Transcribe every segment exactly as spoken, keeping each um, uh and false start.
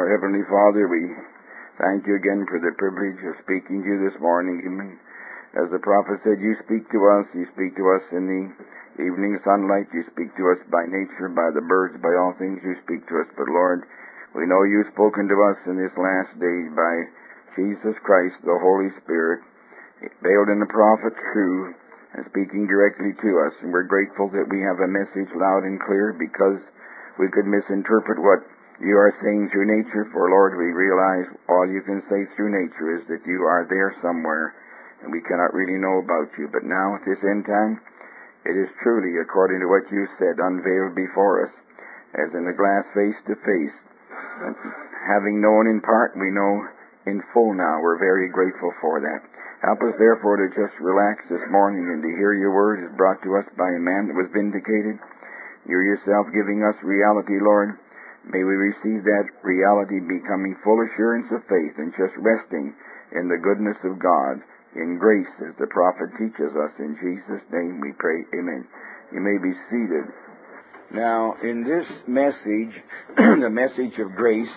Our Heavenly Father, we thank you again for the privilege of speaking to you this morning. As the prophet said, you speak to us, you speak to us in the evening sunlight, you speak to us by nature, by the birds, by all things you speak to us. But Lord, we know you've spoken to us in this last day by Jesus Christ, the Holy Spirit, veiled in the prophet true, and speaking directly to us. And we're grateful that we have a message loud and clear, because we could misinterpret what you are saying through nature. For Lord, we realize all you can say through nature is that you are there somewhere, and we cannot really know about you. But now at this end time, it is truly according to what you said, unveiled before us, as in a glass face to face. And having known in part, we know in full now. We're very grateful for that. Help us therefore to just relax this morning and to hear your word is brought to us by a man that was vindicated. You yourself giving us reality, Lord. May we receive that reality, becoming full assurance of faith and just resting in the goodness of God, in grace, as the prophet teaches us. In Jesus' name we pray, amen. You may be seated. Now, in this message, the message of grace,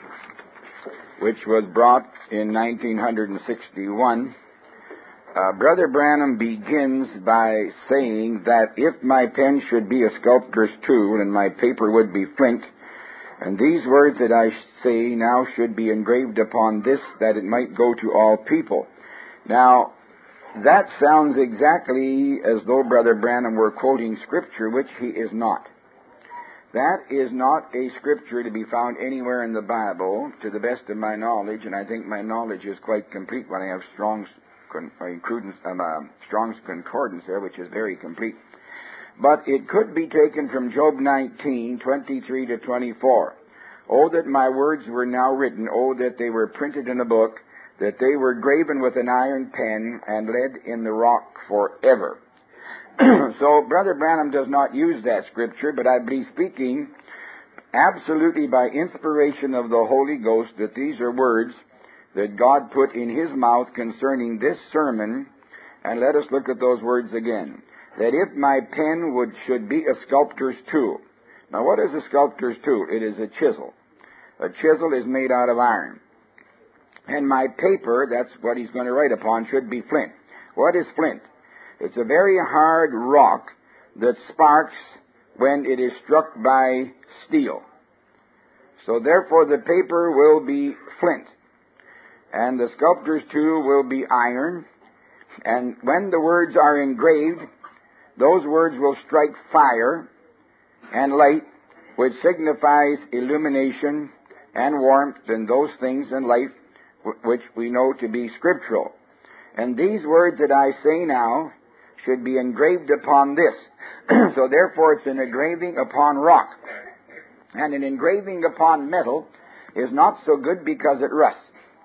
which was brought in nineteen sixty-one, uh, Brother Branham begins by saying that if my pen should be a sculptor's tool and my paper would be flint, and these words that I say now should be engraved upon this, that it might go to all people. Now, that sounds exactly as though Brother Branham were quoting Scripture, which he is not. That is not a Scripture to be found anywhere in the Bible, to the best of my knowledge, and I think my knowledge is quite complete when I have Strong's, con- um, uh, Strong's Concordance there, which is very complete. But it could be taken from Job nineteen, twenty-three to twenty-four. Oh, that my words were now written. Oh, that they were printed in a book, that they were graven with an iron pen and lead in the rock forever. So Brother Branham does not use that Scripture, but I believe, speaking absolutely by inspiration of the Holy Ghost, that these are words that God put in His mouth concerning this sermon. And let us look at those words again. That if my pen would should be a sculptor's tool. Now, what is a sculptor's tool? It is a chisel. A chisel is made out of iron. And my paper, that's what he's going to write upon, should be flint. What is flint? It's a very hard rock that sparks when it is struck by steel. So therefore the paper will be flint. And the sculptor's tool will be iron. And when the words are engraved, those words will strike fire and light, which signifies illumination and warmth and those things in life which we know to be scriptural. And these words that I say now should be engraved upon this. So therefore it's an engraving upon rock. And an engraving upon metal is not so good because it rusts.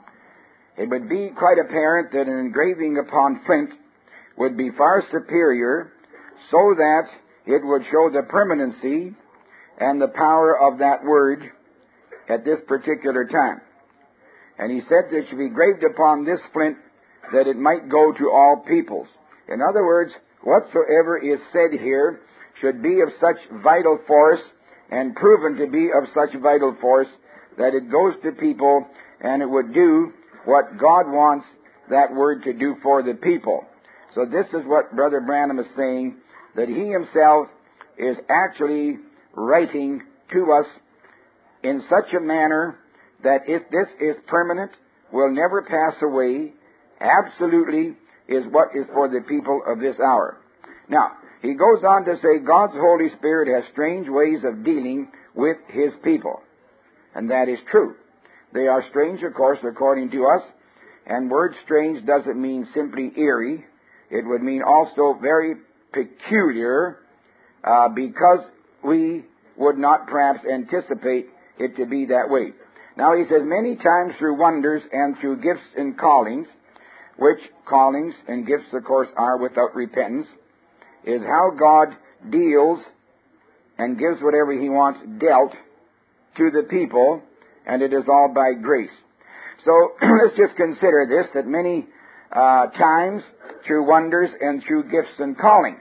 It would be quite apparent that an engraving upon flint would be far superior, so that it would show the permanency and the power of that word at this particular time. And he said that it should be engraved upon this flint, that it might go to all peoples. In other words, whatsoever is said here should be of such vital force and proven to be of such vital force that it goes to people and it would do what God wants that word to do for the people. So this is what Brother Branham is saying, that he himself is actually writing to us in such a manner that if this is permanent, will never pass away, absolutely is what is for the people of this hour. Now, he goes on to say God's Holy Spirit has strange ways of dealing with His people. And that is true. They are strange, of course, according to us. And word strange doesn't mean simply eerie. It would mean also very peculiar, uh, because we would not perhaps anticipate it to be that way. Now he says, many times through wonders and through gifts and callings, which callings and gifts, of course, are without repentance, is how God deals and gives whatever He wants dealt to the people, and it is all by grace. So let's just consider this, that many uh, times through wonders and through gifts and calling.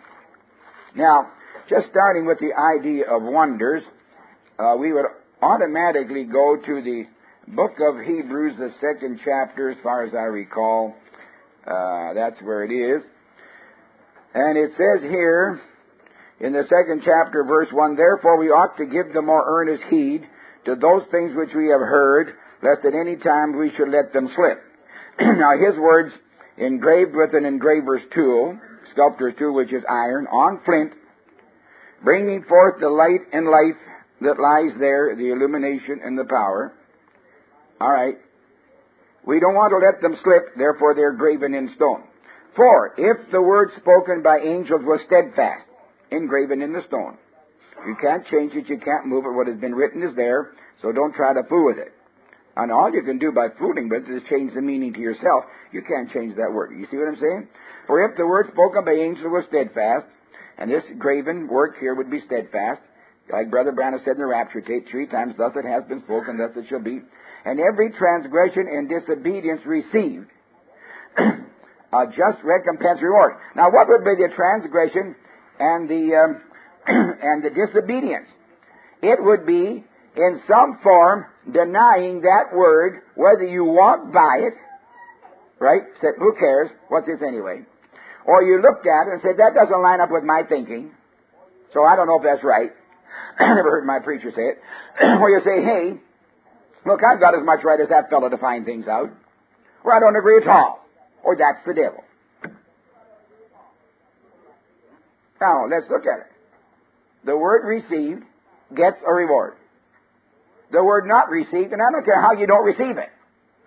Now, just starting with the idea of wonders, uh, we would automatically go to the book of Hebrews, the second chapter, as far as I recall. Uh, that's where it is. And it says here, in the second chapter, verse one, therefore we ought to give the more earnest heed to those things which we have heard, lest at any time we should let them slip. Now his words, engraved with an engraver's tool, sculptor's tool, which is iron, on flint, bringing forth the light and life that lies there, the illumination and the power. All right. We don't want to let them slip, therefore they're graven in stone. For if the word spoken by angels was steadfast, engraven in the stone, you can't change it, you can't move it. What has been written is there, so don't try to fool with it. And all you can do by fooling with it is change the meaning to yourself. You can't change that word. You see what I'm saying? For if the word spoken by angels was steadfast, and this graven work here would be steadfast, like Brother Branham said in the rapture tape three times, thus it has been spoken, thus it shall be, and every transgression and disobedience received a just recompense reward. Now what would be the transgression and the um, and the disobedience? It would be in some form denying that word, whether you walk by it, right? Said, who cares? What's this anyway? Or you looked at it and said, that doesn't line up with my thinking, so I don't know if that's right. I never heard my preacher say it. Or you say, hey, look, I've got as much right as that fellow to find things out. Or I don't agree at all. Or that's the devil. Now, let's look at it. The word received gets a reward. The word not received, and I don't care how you don't receive it.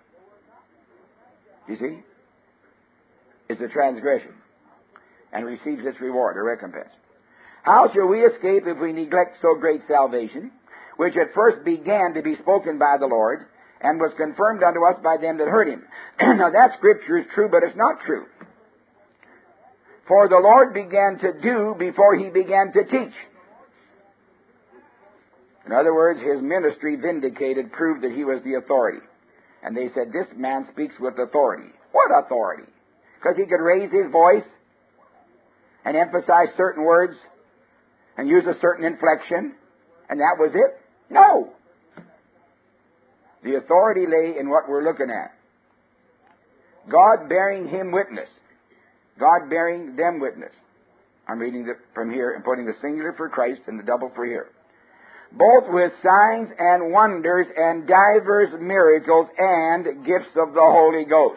You see? It's a transgression. And receives its reward, a recompense. How shall we escape if we neglect so great salvation, which at first began to be spoken by the Lord, and was confirmed unto us by them that heard him? Now that scripture is true, but it's not true. For the Lord began to do before he began to teach. In other words, his ministry vindicated, proved that he was the authority. And they said, this man speaks with authority. What authority? Because he could raise his voice and emphasize certain words and use a certain inflection, and that was it? No. The authority lay in what we're looking at. God bearing him witness. God bearing them witness. I'm reading the, from here and putting the singular for Christ and the double for here. Both with signs and wonders and divers miracles and gifts of the Holy Ghost.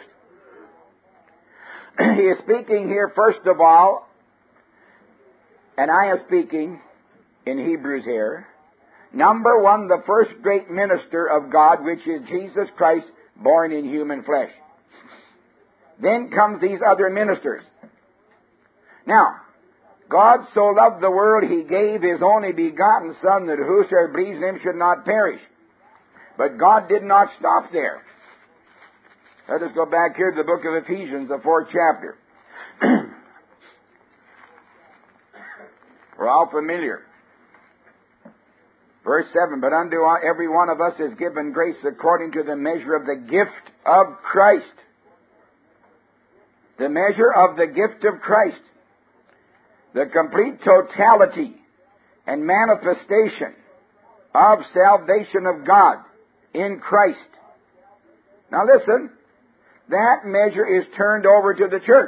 He is speaking here, first of all, and I am speaking in Hebrews here. Number one, the first great minister of God, which is Jesus Christ, born in human flesh. Then comes these other ministers. Now, God so loved the world, he gave his only begotten Son, that whosoever believes in him should not perish. But God did not stop there. Let us go back here to the book of Ephesians, the fourth chapter. We're all familiar. Verse seven, but unto every one of us is given grace according to the measure of the gift of Christ. The measure of the gift of Christ. The complete totality and manifestation of salvation of God in Christ. Now listen, that measure is turned over to the church.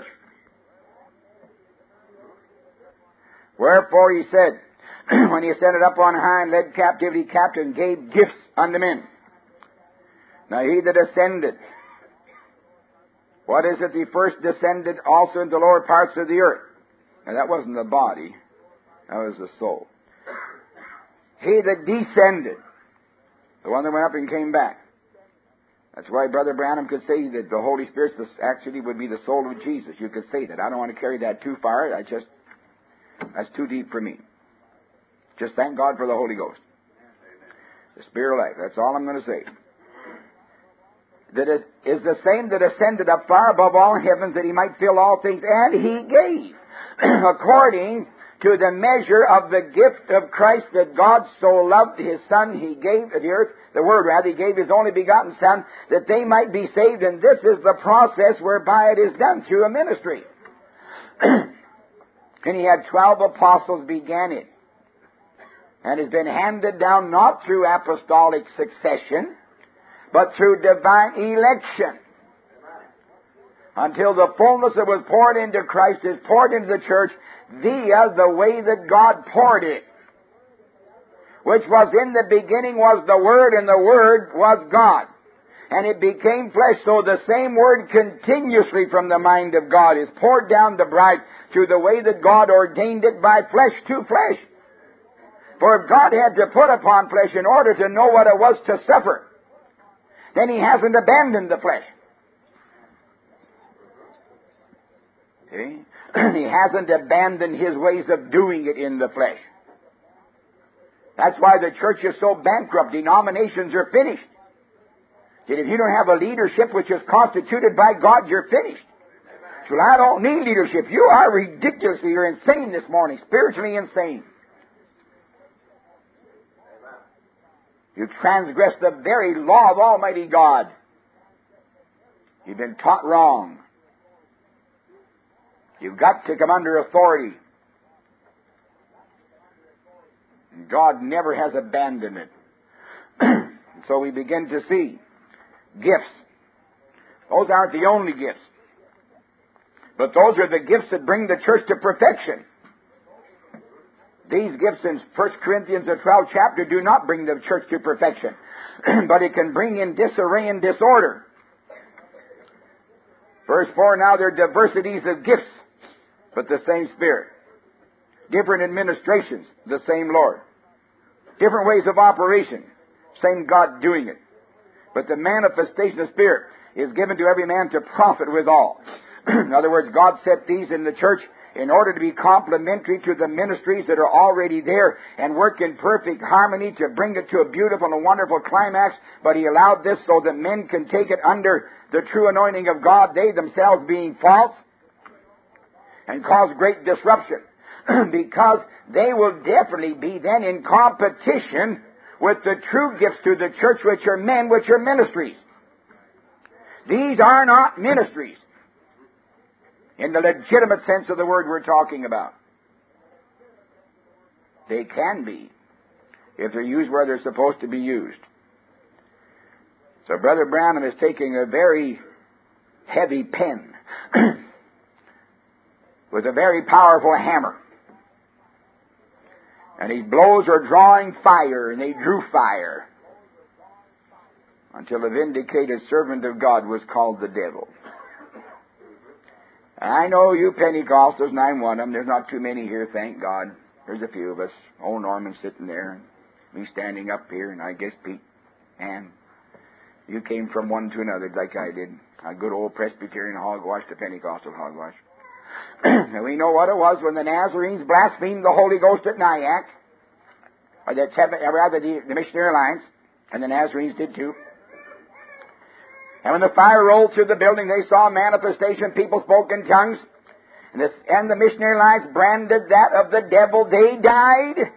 Wherefore he said, when he ascended up on high and led captivity captive and gave gifts unto men. Now he that ascended, what is it? He first descended also into the lower parts of the earth. Now that wasn't the body, that was the soul. He that descended, the one that went up and came back. That's why Brother Branham could say that the Holy Spirit actually would be the soul of Jesus. You could say that. I don't want to carry that too far. I just, that's too deep for me. Just thank God for the Holy Ghost. The Spirit of life. That's all I'm going to say. That is, is the same that ascended up far above all heavens that he might fill all things, and he gave, according to the measure of the gift of Christ, that God so loved his Son, he gave the earth, the Word rather, he gave his only begotten Son, that they might be saved, and this is the process whereby it is done through a ministry. And he had twelve apostles began it. And has been handed down not through apostolic succession, but through divine election. Until the fullness that was poured into Christ is poured into the church via the way that God poured it. Which was in the beginning was the Word, and the Word was God. And it became flesh, so the same Word continuously from the mind of God is poured down the bride through the way that God ordained it by flesh to flesh. For if God had to put upon flesh in order to know what it was to suffer, then He hasn't abandoned the flesh. See? He hasn't abandoned His ways of doing it in the flesh. That's why the church is so bankrupt. Denominations are finished. That if you don't have a leadership which is constituted by God, you're finished. So I don't need leadership. You are ridiculously, you're insane this morning, spiritually insane. You transgress the very law of Almighty God. You've been taught wrong. You've got to come under authority. God never has abandoned it. So we begin to see gifts. Those aren't the only gifts. But those are the gifts that bring the church to perfection. These gifts in First Corinthians, the twelfth chapter, do not bring the church to perfection. But it can bring in disarray and disorder. Verse four, now there are diversities of gifts, but the same Spirit. Different administrations, the same Lord. Different ways of operation, same God doing it. But the manifestation of Spirit is given to every man to profit withal. In other words, God set these in the church in order to be complementary to the ministries that are already there and work in perfect harmony to bring it to a beautiful and wonderful climax. But He allowed this so that men can take it under the true anointing of God, they themselves being false, and cause great disruption. Because they will definitely be then in competition with the true gifts to the church, which are men, which are ministries. These are not ministries in the legitimate sense of the word we're talking about. They can be, if they're used where they're supposed to be used. So Brother Branham is taking a very heavy pen with a very powerful hammer. And he blows are drawing fire, and they drew fire until a vindicated servant of God was called the devil. And I know you Pentecostals, and I'm one of them. There's not too many here, thank God. There's a few of us. Old Norman sitting there, and me standing up here, and I guess Pete. And you came from one to another like I did. A good old Presbyterian hogwash to Pentecostal hogwash. And we know what it was when the Nazarenes blasphemed the Holy Ghost at Nyack, or the, or rather the, the Missionary Alliance, and the Nazarenes did too. And when the fire rolled through the building, they saw a manifestation, people spoke in tongues, and, this, and the Missionary Alliance branded that of the devil. They died.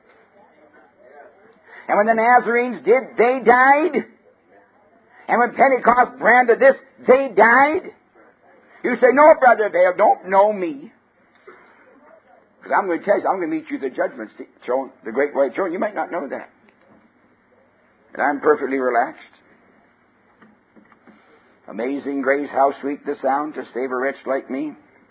And when the Nazarenes did, they died. And when Pentecost branded this, they died. You say, no, Brother Vail, don't know me. Because I'm going to tell you, I'm going to meet you at the judgment throne, the great white throne. You might not know that. And I'm perfectly relaxed. Amazing grace, how sweet the sound to save a wretch like me.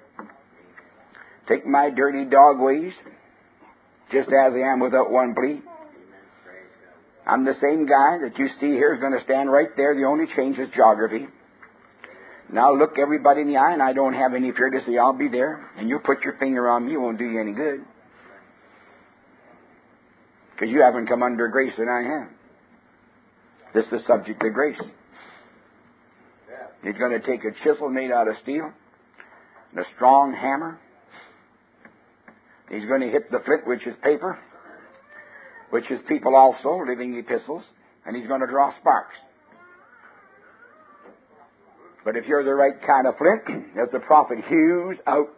Take my dirty dog ways, just as I am without one plea. I'm the same guy that you see here is going to stand right there. The only change is geography. Now look everybody in the eye, and I don't have any fear to say I'll be there. And you put your finger on me, it won't do you any good. Because you haven't come under grace and I have. This is the subject of grace. He's going to take a chisel made out of steel and a strong hammer. He's going to hit the flint, which is paper, which is people also, living epistles, and he's going to draw sparks. But if you're the right kind of flint, as the prophet hews out,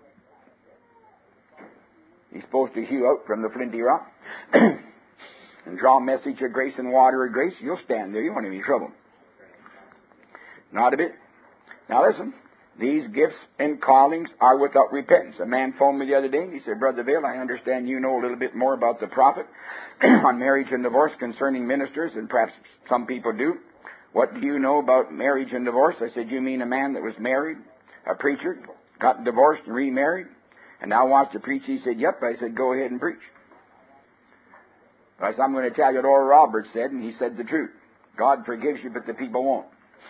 he's supposed to hew out from the flinty rock and draw a message of grace and water of grace, you'll stand there. You won't have any trouble. Not a bit. Now listen, these gifts and callings are without repentance. A man phoned me the other day, and he said, Brother Vail, I understand you know a little bit more about the prophet on marriage and divorce concerning ministers, and perhaps some people do. what do you know about marriage and divorce? I said, you mean a man that was married, a preacher, got divorced and remarried, and now wants to preach? He said, yep. I said, go ahead and preach. I said, I'm going to tell you what Oral Roberts said, and he said the truth. God forgives you, but the people won't.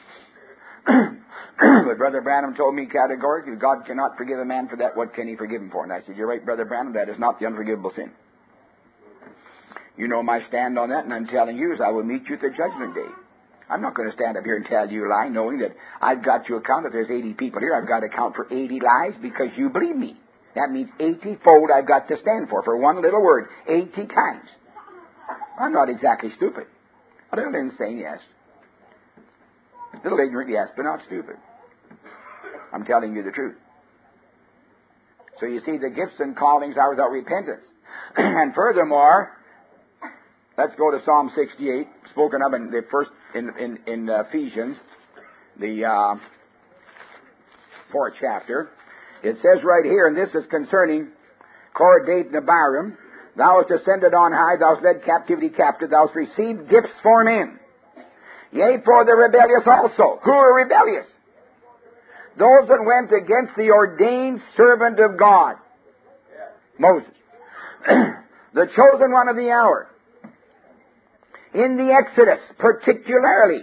But Brother Branham told me categorically, God cannot forgive a man for that. What can he forgive him for? And I said, you're right, Brother Branham, that is not the unforgivable sin. You know my stand on that, and I'm telling you is I will meet you at the judgment day. I'm not going to stand up here and tell you a lie, knowing that I've got to account, if there's eighty people here, I've got to account for eighty lies because you believe me. That means eighty-fold I've got to stand for, for one little word, eighty times. I'm not exactly stupid. A little insane, yes. A little ignorant, yes, but not stupid. I'm telling you the truth. So you see, the gifts and callings are without repentance. And furthermore, let's go to Psalm sixty-eight, spoken of in the first in in, in uh, Ephesians, the uh, fourth chapter. It says right here, and this is concerning Korah, Dathan, and Abiram. Thou hast ascended on high, thou hast led captivity captive, thou hast received gifts for men. Yea, for the rebellious also. Who are rebellious? Those that went against the ordained servant of God, Moses. The chosen one of the hour. In the Exodus, particularly.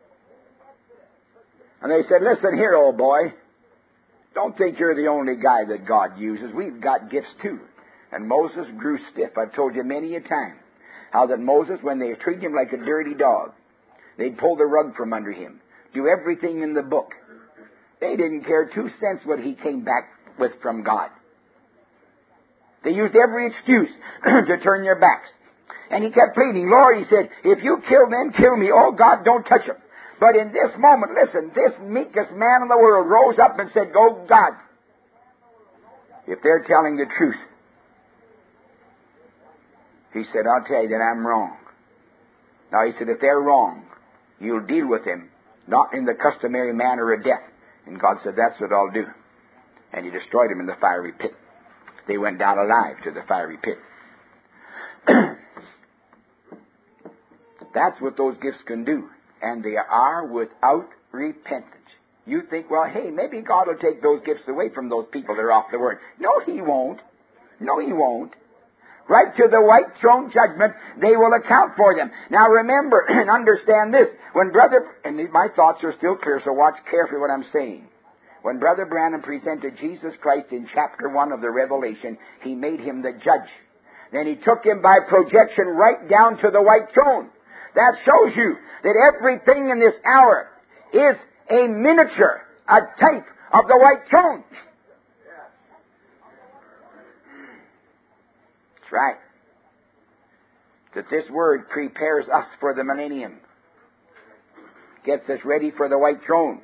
And they said, listen here, old boy. Don't think you're the only guy that God uses. We've got gifts too. And Moses grew stiff. I've told you many a time how that Moses, when they treated him like a dirty dog, they'd pull the rug from under him, do everything in the book. They didn't care two cents what he came back with from God. They used every excuse to turn their backs. And he kept pleading, Lord, he said, if you kill them, kill me. Oh, God, don't touch them. But in this moment, listen, this meekest man in the world rose up and said, oh, God, if they're telling the truth, he said, I'll tell you that I'm wrong. Now, he said, if they're wrong, you'll deal with them, not in the customary manner of death. And God said, that's what I'll do. And he destroyed them in the fiery pit. They went down alive to the fiery pit. That's what those gifts can do. And they are without repentance. You think, well, hey, maybe God will take those gifts away from those people that are off the Word. No, He won't. No, He won't. Right to the white throne judgment, they will account for them. Now remember and understand this. When Brother, and my thoughts are still clear, so watch carefully what I'm saying. When Brother Branham presented Jesus Christ in chapter one of the Revelation, he made him the judge. Then he took him by projection right down to the white throne. That shows you that everything in this hour is a miniature, a type of the white throne. That's right. That this word prepares us for the millennium. Gets us ready for the white throne.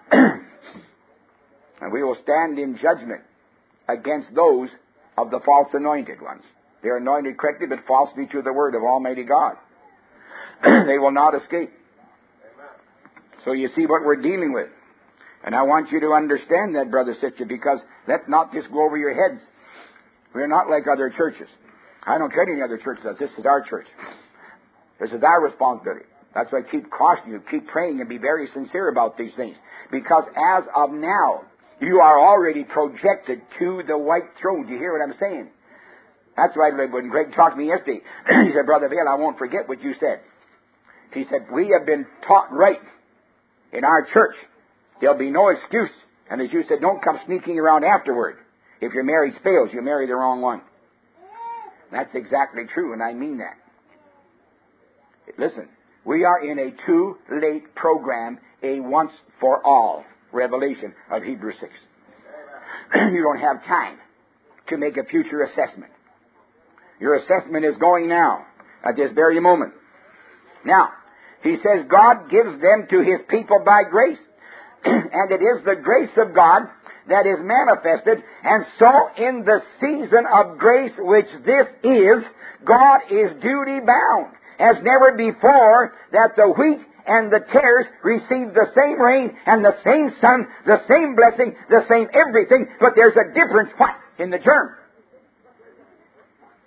And we will stand in judgment against those of the false anointed ones. They are anointed correctly, but falsely to the word of Almighty God. They will not escape. So you see what we're dealing with. And I want you to understand that, brother, sister, because let's not just go over your heads. We're not like other churches. I don't care what any other church does. This is our church. This is our responsibility. That's why I keep cautioning you, keep praying, and be very sincere about these things. Because as of now, you are already projected to the white throne. Do you hear what I'm saying? That's why when Greg talked to me yesterday, he said, Brother Vail, I won't forget what you said. He said, we have been taught right in our church. There'll be no excuse. And as you said, don't come sneaking around afterward. If your marriage fails, you marry the wrong one. That's exactly true, and I mean that. Listen, we are in a too late program, a once-for-all revelation of Hebrews six. You don't have time to make a future assessment. Your assessment is going now, at this very moment. Now, he says God gives them to His people by grace. And it is the grace of God that is manifested. And so in the season of grace which this is, God is duty bound, as never before, that the wheat and the tares receive the same rain and the same sun, the same blessing, the same everything, but there's a difference, what? In the germ.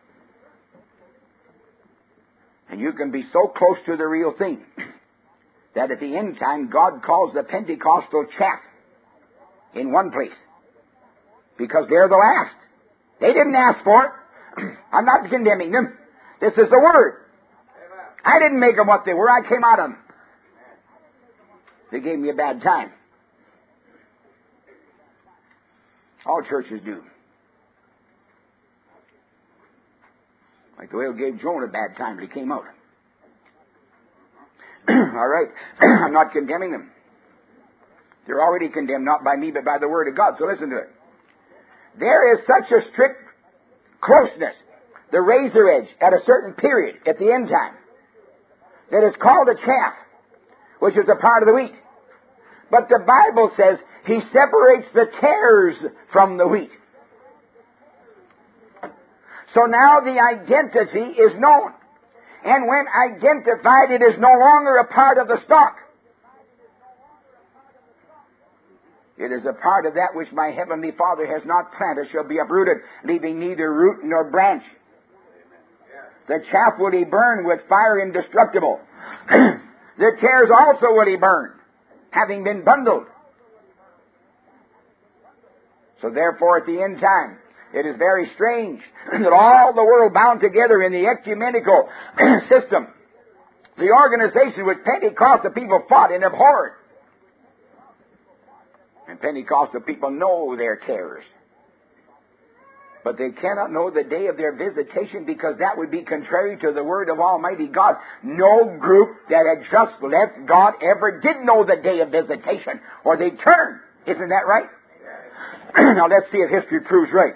And you can be so close to the real thing that at the end time God calls the Pentecostal chaff in one place, because they're the last. They didn't ask for it. I'm not condemning them. This is the Word. I didn't make them what they were. I came out of them. They gave me a bad time. All churches do. Like the whale gave Jonah a bad time, but he came out. All right. I'm not condemning them. They're already condemned, not by me, but by the Word of God. So listen to it. There is such a strict closeness, the razor edge, at a certain period, at the end time, that is called a chaff, which is a part of the wheat. But the Bible says He separates the tares from the wheat. So now the identity is known. And when identified, it is no longer a part of the stock. It is a part of that which my heavenly Father has not planted shall be uprooted, leaving neither root nor branch. The chaff will He burn with fire indestructible. The tares also will He burn, having been bundled. So therefore, at the end time, it is very strange that all the world bound together in the ecumenical system, the organization which Pentecostal people fought and abhorred. And Pentecostal people know their tares. But they cannot know the day of their visitation, because that would be contrary to the Word of Almighty God. No group that had just left God ever did know the day of visitation, or they turned. Isn't that right? Now let's see if history proves right.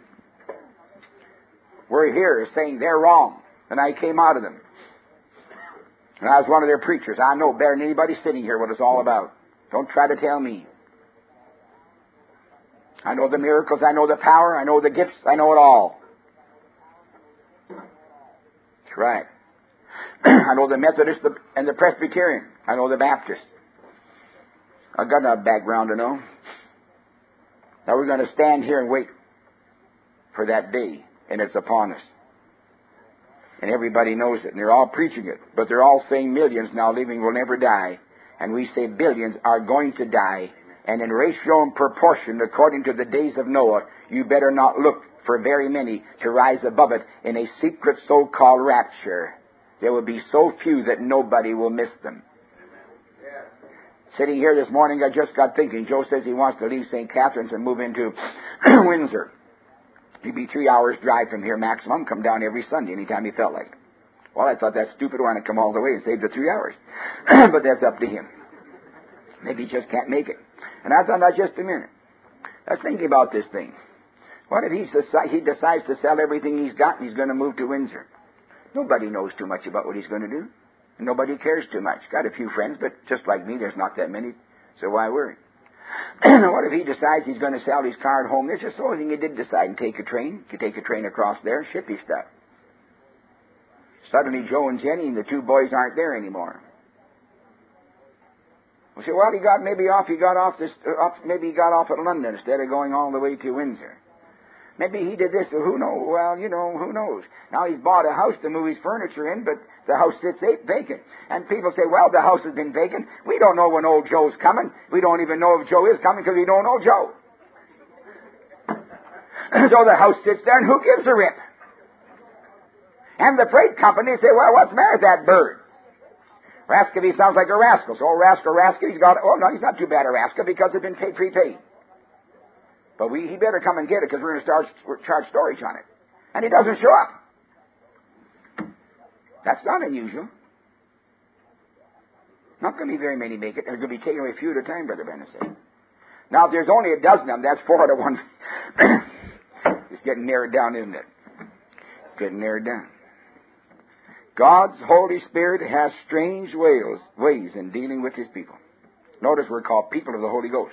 We're here saying they're wrong, and I came out of them. And I was one of their preachers. I know better than anybody sitting here what it's all about. Don't try to tell me. I know the miracles, I know the power, I know the gifts, I know it all. That's right. I know the Methodist and the Presbyterian. I know the Baptist. I've got enough background to know. Now we're going to stand here and wait for that day, and it's upon us. And everybody knows it, and they're all preaching it. But they're all saying millions now living will never die. And we say billions are going to die. And in ratio and proportion, according to the days of Noah, you better not look for very many to rise above it in a secret so-called rapture. There will be so few that nobody will miss them. Sitting here this morning, I just got thinking. Joe says he wants to leave Saint Catharines and move into Windsor. He'd be three hours drive from here maximum, come down every Sunday anytime he felt like it. Well, I thought that's stupid. Why not come all the way and save the three hours? But that's up to him. Maybe he just can't make it. And I thought, now just a minute. I was thinking about this thing. What if he, he decides to sell everything he's got and he's going to move to Windsor? Nobody knows too much about what he's going to do. And nobody cares too much. Got a few friends, but just like me, there's not that many, so why worry? What if he decides he's going to sell his car at home? There's just supposing he did decide and take a train. He could take a train across there and ship his stuff. Suddenly Joe and Jenny and the two boys aren't there anymore. Well, say, well, he got maybe off. He got off this. Uh, off, maybe he got off at London instead of going all the way to Windsor. Maybe he did this. Who knows? Well, you know, who knows? Now he's bought a house to move his furniture in, but the house sits vacant. And people say, well, the house has been vacant. We don't know when old Joe's coming. We don't even know if Joe is coming because we don't know Joe. So the house sits there, and who gives a rip? And the freight company say, well, what's the matter with that bird? Rascovy sounds like a rascal. So old rascal Rascovy's got, oh, no, he's not too bad a rascal because it's been paid, prepaid. But we, he better come and get it because we're going to start charge storage on it. And he doesn't show up. That's not unusual. Not going to be very many make it. There's going to be taken away a few at a time, Brother Bennett said. Now, if there's only a dozen of them, that's four to one. It's getting narrowed down, isn't it? Getting narrowed down. God's Holy Spirit has strange ways, ways in dealing with His people. Notice we're called people of the Holy Ghost.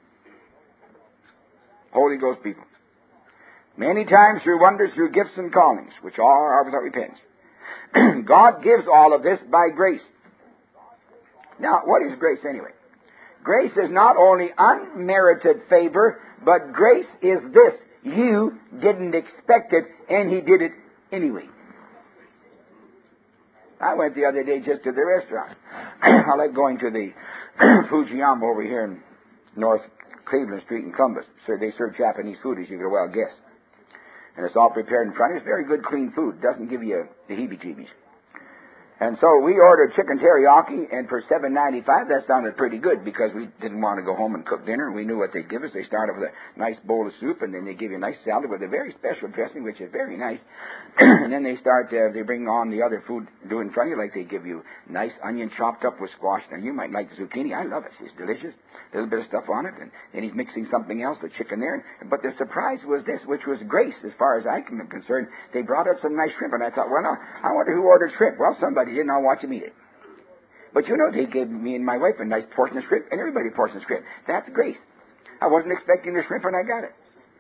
Holy Ghost people. Many times through wonders, through gifts and callings, which all are without repentance. God gives all of this by grace. Now, what is grace anyway? Grace is not only unmerited favor, but grace is this. You didn't expect it, and He did it anyway. I went the other day just to the restaurant. I like going to the Fujiyama over here in North Cleveland Street in Columbus. So they serve Japanese food, as you could well guess. And it's all prepared in front of you. It's very good, clean food. It doesn't give you the heebie-jeebies. And so we ordered chicken teriyaki, and for seven ninety-five, that sounded pretty good because we didn't want to go home and cook dinner. We knew what they'd give us. They started with a nice bowl of soup, and then they give you a nice salad with a very special dressing, which is very nice. And then they start, uh, they bring on the other food do in front of you, like they give you nice onion chopped up with squash. Now, you might like the zucchini. I love it. It's delicious. A little bit of stuff on it, and then he's mixing something else, the chicken there. But the surprise was this, which was grace, as far as I'm concerned. They brought out some nice shrimp, and I thought, well, no, I wonder who ordered shrimp. Well, somebody did, and I'll watch him eat it. But you know, they gave me and my wife a nice portion of shrimp, and everybody a portion of shrimp. That's grace. I wasn't expecting the shrimp, and I got it.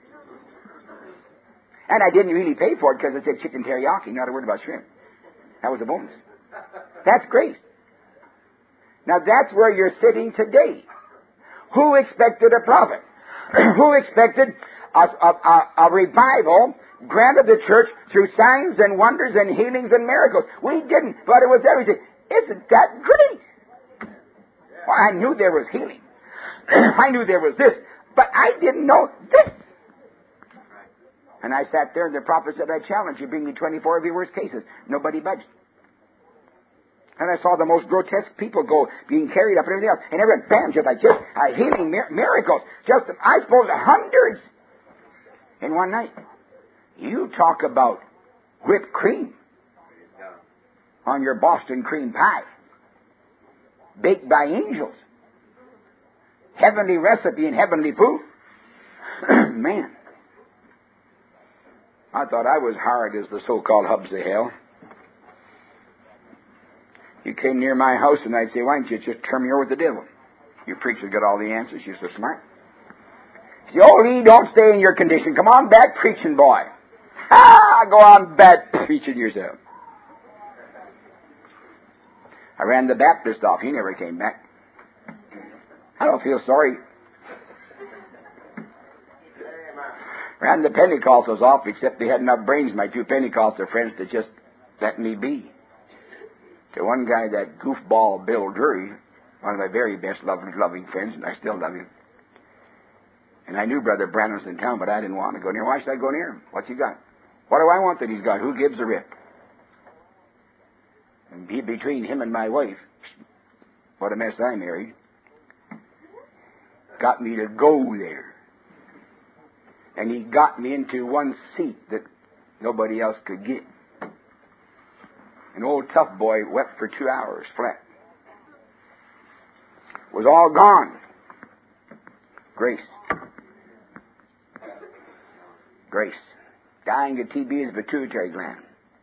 And I didn't really pay for it because it said chicken teriyaki, not a word about shrimp. That was a bonus. That's grace. Now, that's where you're sitting today. Who expected a prophet? Who expected a, a, a, a revival granted the church through signs and wonders and healings and miracles? We didn't, but it was everything. Isn't that great? Well, I knew there was healing. I knew there was this, but I didn't know this. And I sat there, and the prophet said, I challenge you, bring me twenty-four of your worst cases. Nobody budged. And I saw the most grotesque people go, being carried up and everything else. And everyone, bam, just like just uh, healing mir- miracles. Just, I suppose, hundreds in one night. You talk about whipped cream on your Boston cream pie, baked by angels, heavenly recipe and heavenly food. Man, I thought I was hard as the so-called hubs of hell. You came near my house and I'd say, why don't you just turn me over with the devil? Your preacher's got all the answers. You're so smart. You say, oh, Lee, don't stay in your condition. Come on back preaching, boy. Ha! Go on back preaching yourself. I ran the Baptist off. He never came back. I don't feel sorry. Ran the Pentecostals off, except they had enough brains, my two Pentecostal friends, to just let me be. To one guy, that goofball Bill Drury, one of my very best loving, loving friends, and I still love him. And I knew Brother Branham's in town, but I didn't want to go near him. Why should I go near him? What's he got? What do I want that he's got? Who gives a rip? And be between him and my wife, what a mess I married, got me to go there. And he got me into one seat that nobody else could get. An old tough boy wept for two hours flat. Was all gone. Grace. Grace. Dying of T B is pituitary gland.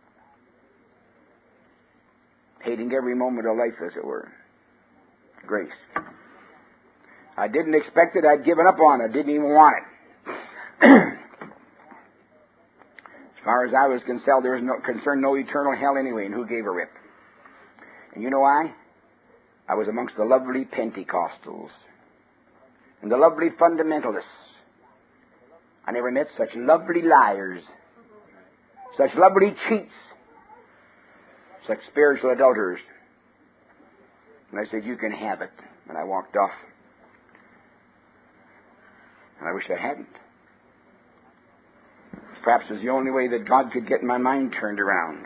Hating every moment of life, as it were. Grace. I didn't expect it. I'd given up on it. Didn't even want it. As far as I was concerned, there was no concern, no eternal hell anyway, and who gave a rip? And you know why? I was amongst the lovely Pentecostals and the lovely fundamentalists. I never met such lovely liars, such lovely cheats, such spiritual adulterers. And I said, you can have it. And I walked off. And I wish I hadn't. Perhaps it was the only way that God could get my mind turned around.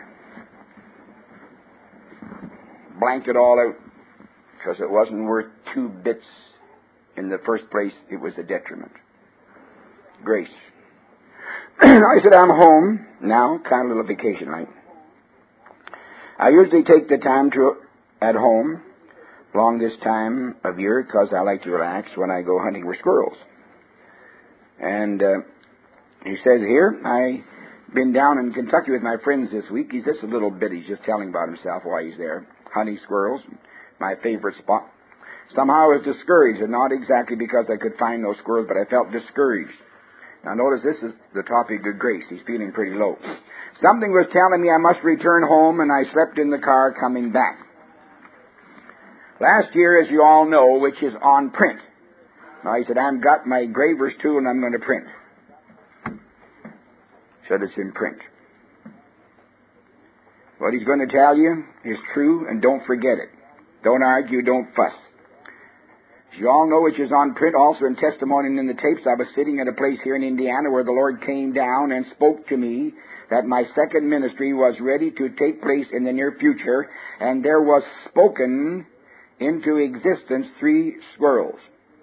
Blanked it all out, because it wasn't worth two bits. In the first place, it was a detriment. Grace. I said, I'm home now, kind of a little vacation night. I usually take the time to, at home, along this time of year, because I like to relax when I go hunting with squirrels. And uh, he says here, I've been down in Kentucky with my friends this week. He's just a little bit, he's just telling about himself why he's there. Hunting squirrels, my favorite spot. Somehow I was discouraged, and not exactly because I could find no squirrels, but I felt discouraged. Now notice this is the topic of grace. He's feeling pretty low. Something was telling me I must return home, and I slept in the car coming back. Last year, as you all know, which is on print. Now he said, I've got my graver's tool and I'm going to print. Said it's in print. What he's going to tell you is true, and don't forget it. Don't argue, don't fuss. As you all know, which is on print also in testimony and in the tapes, I was sitting at a place here in Indiana where the Lord came down and spoke to me that my second ministry was ready to take place in the near future, and there was spoken into existence three squirrels.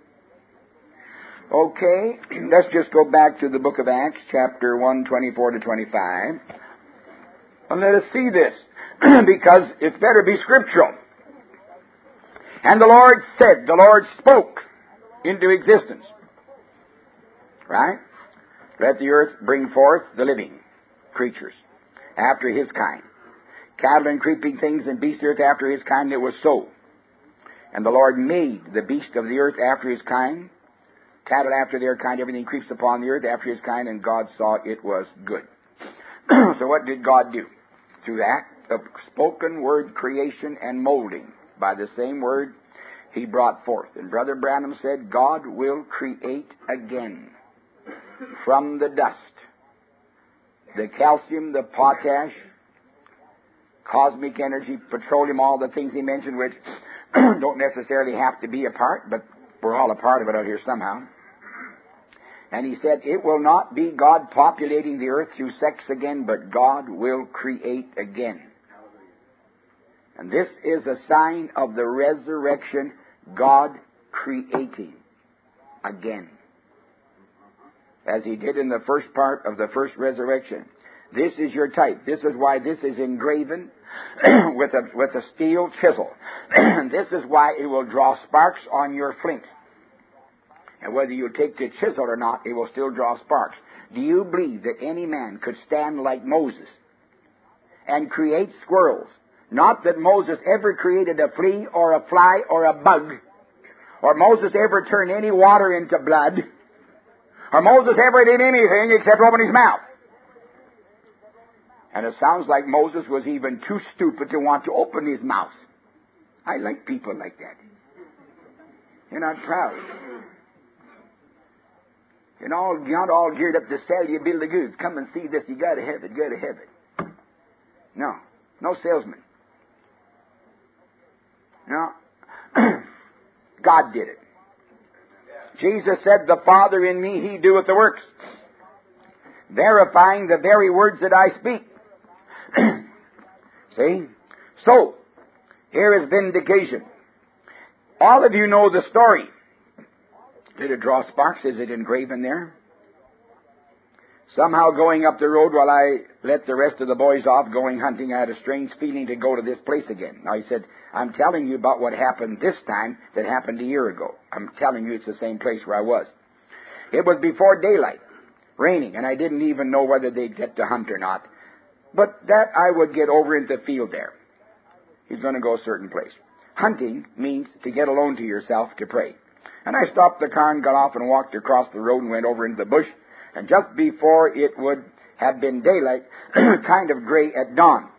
Okay, let's just go back to the book of Acts, chapter one, twenty-four to twenty-five. And let us see this, because it's better be scriptural. And the Lord said, the Lord spoke into existence. Right? Let the earth bring forth the living creatures after his kind. Cattle and creeping things and beasts of the earth after his kind, it was so. And the Lord made the beast of the earth after his kind, cattle after their kind, everything creeps upon the earth after his kind, and God saw it was good. So what did God do? Through that, of spoken word creation and molding, by the same word he brought forth. And Brother Branham said, God will create again from the dust the calcium, the potash, cosmic energy, petroleum, all the things he mentioned, which don't necessarily have to be a part, but we're all a part of it out here somehow. And he said, it will not be God populating the earth through sex again, but God will create again. And this is a sign of the resurrection, God creating again. As he did in the first part of the first resurrection. This is your type. This is why this is engraven with a with a steel chisel. This is why it will draw sparks on your flint. And whether you take the chisel or not, it will still draw sparks. Do you believe that any man could stand like Moses and create squirrels? Not that Moses ever created a flea or a fly or a bug, or Moses ever turned any water into blood, or Moses ever did anything except open his mouth. And it sounds like Moses was even too stupid to want to open his mouth. I like people like that. You're not proud. You're all, you're not all geared up to sell you a bill of goods. Come and see this. You got to have it. Got to have it. No. No salesman. No. God did it. Jesus said, the Father in me, he doeth the works, verifying the very words that I speak. See? So, here is vindication. All of you know the story. Did it draw sparks? Is it engraven there? Somehow going up the road while I let the rest of the boys off going hunting, I had a strange feeling to go to this place again. Now he said, I'm telling you about what happened this time that happened a year ago. I'm telling you it's the same place where I was. It was before daylight, raining, and I didn't even know whether they'd get to hunt or not. But that I would get over into the field there. He's going to go a certain place. Hunting means to get alone to yourself to pray. And I stopped the car and got off and walked across the road and went over into the bush. And just before it would have been daylight, kind of gray at dawn,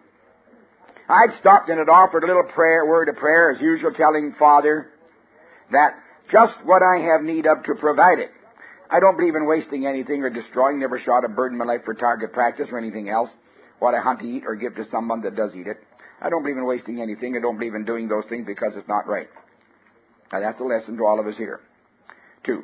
I'd stopped and had offered a little prayer, word of prayer, as usual, telling Father that just what I have need of to provide it. I don't believe in wasting anything or destroying. Never shot a bird in my life for target practice or anything else. What I hunt to eat or give to someone that does eat it. I don't believe in wasting anything. I don't believe in doing those things because it's not right. Now that's a lesson to all of us here. Two.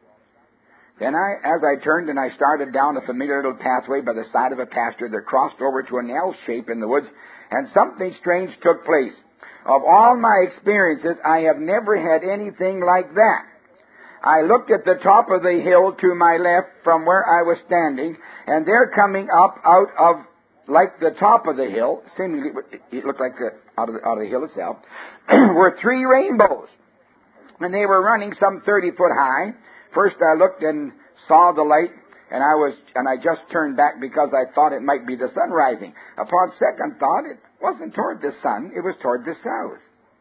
Then I, as I turned and I started down a familiar little pathway by the side of a pasture that crossed over to an L shape in the woods, and something strange took place. Of all my experiences, I have never had anything like that. I looked at the top of the hill to my left from where I was standing, and there coming up out of, like the top of the hill, seemingly, it looked like the, out, of the, out of the hill itself, were three rainbows. And they were running some thirty foot high. First I looked and saw the light, and I was, and I just turned back because I thought it might be the sun rising. Upon second thought, it wasn't toward the sun, it was toward the south.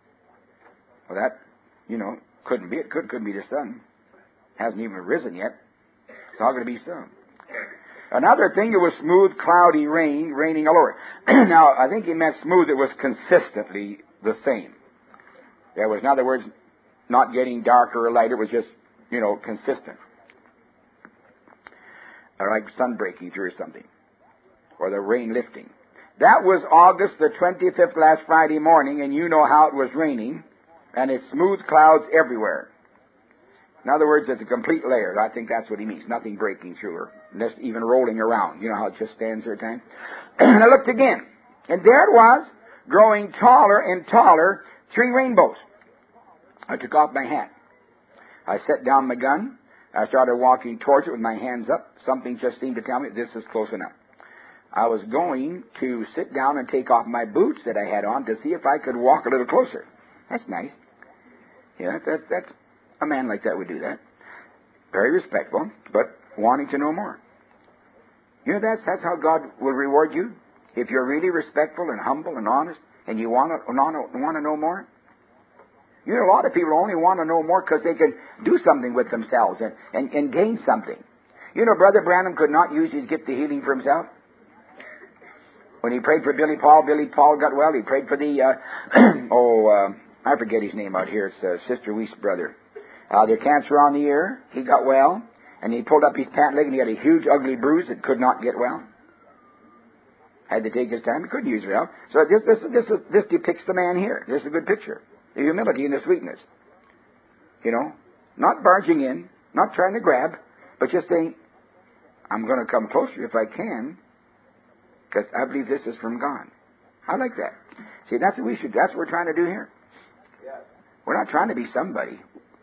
Well, that, you know, couldn't be. It could, couldn't be the sun. Hasn't even risen yet. It's all going to be sun. Another thing, it was smooth, cloudy rain, raining all over. Now, I think he meant smooth, it was consistently the same. There was, in other words, not getting darker or lighter, it was just, you know, consistent. Or like sun breaking through or something. Or the rain lifting. That was August the twenty-fifth, last Friday morning, and you know how it was raining, and it's smooth clouds everywhere. In other words, it's a complete layer. I think that's what he means. Nothing breaking through or just even rolling around. You know how it just stands there at times? And I looked again, and there it was, growing taller and taller, three rainbows. I took off my hat. I set down my gun. I started walking towards it with my hands up. Something just seemed to tell me this is close enough. I was going to sit down and take off my boots that I had on to see if I could walk a little closer. That's nice. Yeah, that, that's a man like that would do that. Very respectful, but wanting to know more. You know, that's that's how God will reward you. If you're really respectful and humble and honest, and you want to want to know more. You know, a lot of people only want to know more because they can do something with themselves and, and, and gain something. You know, Brother Branham could not use his gift of healing for himself. When he prayed for Billy Paul, Billy Paul got well. He prayed for the, uh, oh, uh, I forget his name out here. It's uh, Sister Weist's brother. Uh, their cancer on the ear. He got well. And he pulled up his pant leg and he had a huge ugly bruise that could not get well. Had to take his time. He couldn't use it well. So this, this, this, this depicts the man here. This is a good picture. The humility and the sweetness. You know, not barging in, not trying to grab, but just saying, I'm going to come closer if I can, because I believe this is from God. I like that. See, that's what we should, that's what we're trying to do here. We're not trying to be somebody.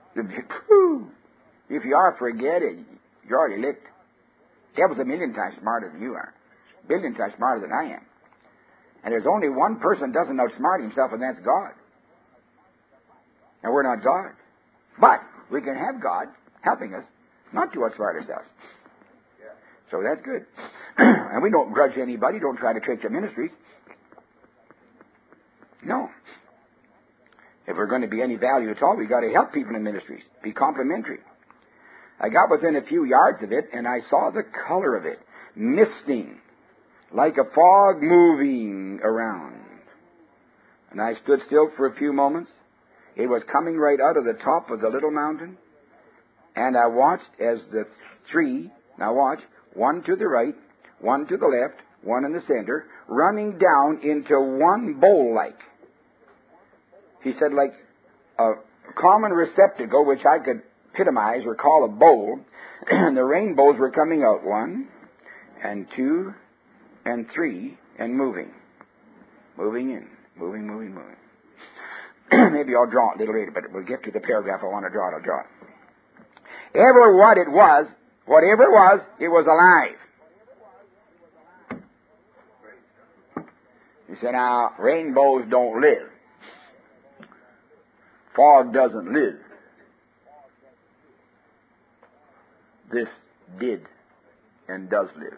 If you are, forget it. You're already licked. The devil's a million times smarter than you are. A billion times smarter than I am. And there's only one person doesn't outsmart himself, and that's God. And we're not God. But we can have God helping us not to outsmart ourselves. So that's good. And we don't grudge anybody, don't try to trick the ministries. No. If we're going to be any value at all, we've got to help people in ministries. Be complimentary. I got within a few yards of it, and I saw the color of it, misting, like a fog moving around. And I stood still for a few moments. It was coming right out of the top of the little mountain. And I watched as the three, now watch, one to the right, one to the left, one in the center, running down into one bowl-like. He said, like a common receptacle, which I could epitomize or call a bowl, and the rainbows were coming out, one, and two, and three, and moving. Moving in, moving, moving, moving. Maybe I'll draw it a little later, but we'll get to the paragraph I want to draw it, I'll draw it. Ever what it was, whatever it was, it was alive. He said, now, rainbows don't live. Fog doesn't live. This did and does live.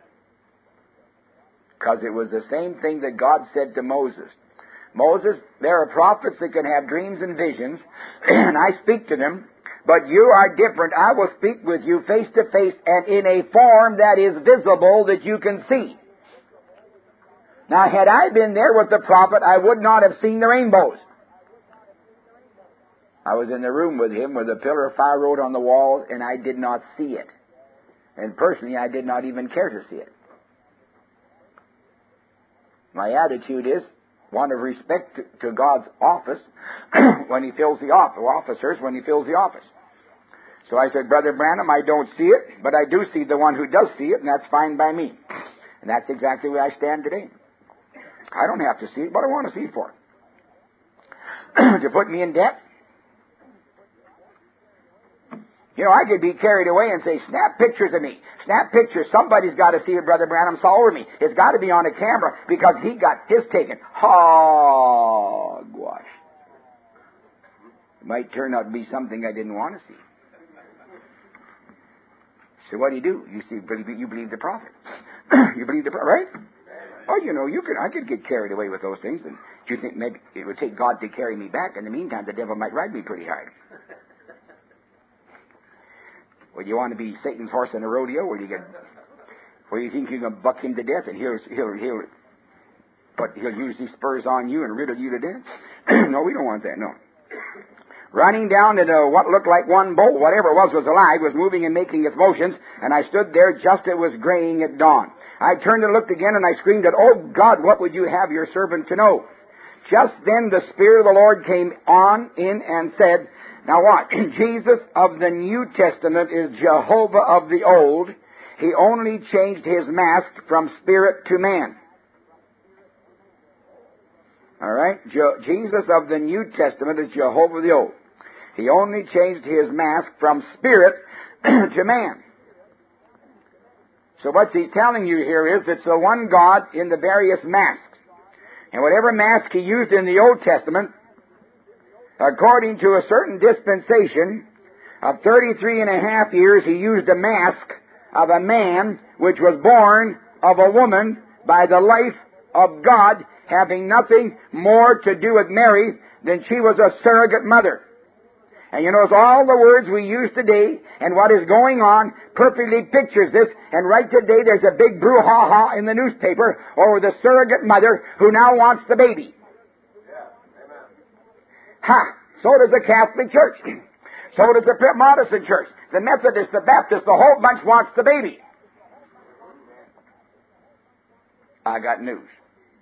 Because it was the same thing that God said to Moses. Moses, there are prophets that can have dreams and visions, and I speak to them, but you are different. I will speak with you face to face and in a form that is visible that you can see. Now, had I been there with the prophet, I would not have seen the rainbows. I was in the room with him with a pillar of fire wrote on the wall, and I did not see it. And personally, I did not even care to see it. My attitude is one of respect to, to God's office when He fills the office, officers when He fills the office. So I said, Brother Branham, I don't see it, but I do see the one who does see it, and that's fine by me. And that's exactly where I stand today. I don't have to see it, but I want to see it for. To put me in debt? You know, I could be carried away and say, snap pictures of me. Snap pictures. Somebody's got to see it, Brother Branham. It's all over me. It's got to be on a camera because he got his taken. Hogwash. It might turn out to be something I didn't want to see. So what do you do? You see, you believe the prophet. You believe the prophet, right? Oh, you know, you could. I could get carried away with those things. And do you think maybe it would take God to carry me back? In the meantime, the devil might ride me pretty hard. Well, you want to be Satan's horse in a rodeo where you get, where you think you can buck him to death and he'll, he'll, he'll, but he'll use these spurs on you and riddle you to death? No, we don't want that, no. Running down into what looked like one bolt, whatever it was was alive, was moving and making its motions, and I stood there just as it was graying at dawn. I turned and looked again, and I screamed out, "Oh God, what would you have your servant to know?" Just then the Spirit of the Lord came on in and said, now what? Jesus of the New Testament is Jehovah of the Old. He only changed his mask from spirit to man. All right? Je- Jesus of the New Testament is Jehovah of the Old. He only changed his mask from spirit to man. So what he's telling you here is it's the one God in the various masks. And whatever mask he used in the Old Testament, according to a certain dispensation of thirty-three and a half years, he used a mask of a man which was born of a woman by the life of God, having nothing more to do with Mary than she was a surrogate mother. And you notice all the words we use today and what is going on perfectly pictures this. And right today there's a big brouhaha in the newspaper over the surrogate mother who now wants the baby. Ha! So does the Catholic Church. So does the Protestant Church. The Methodist, the Baptist, the whole bunch wants the baby. I got news.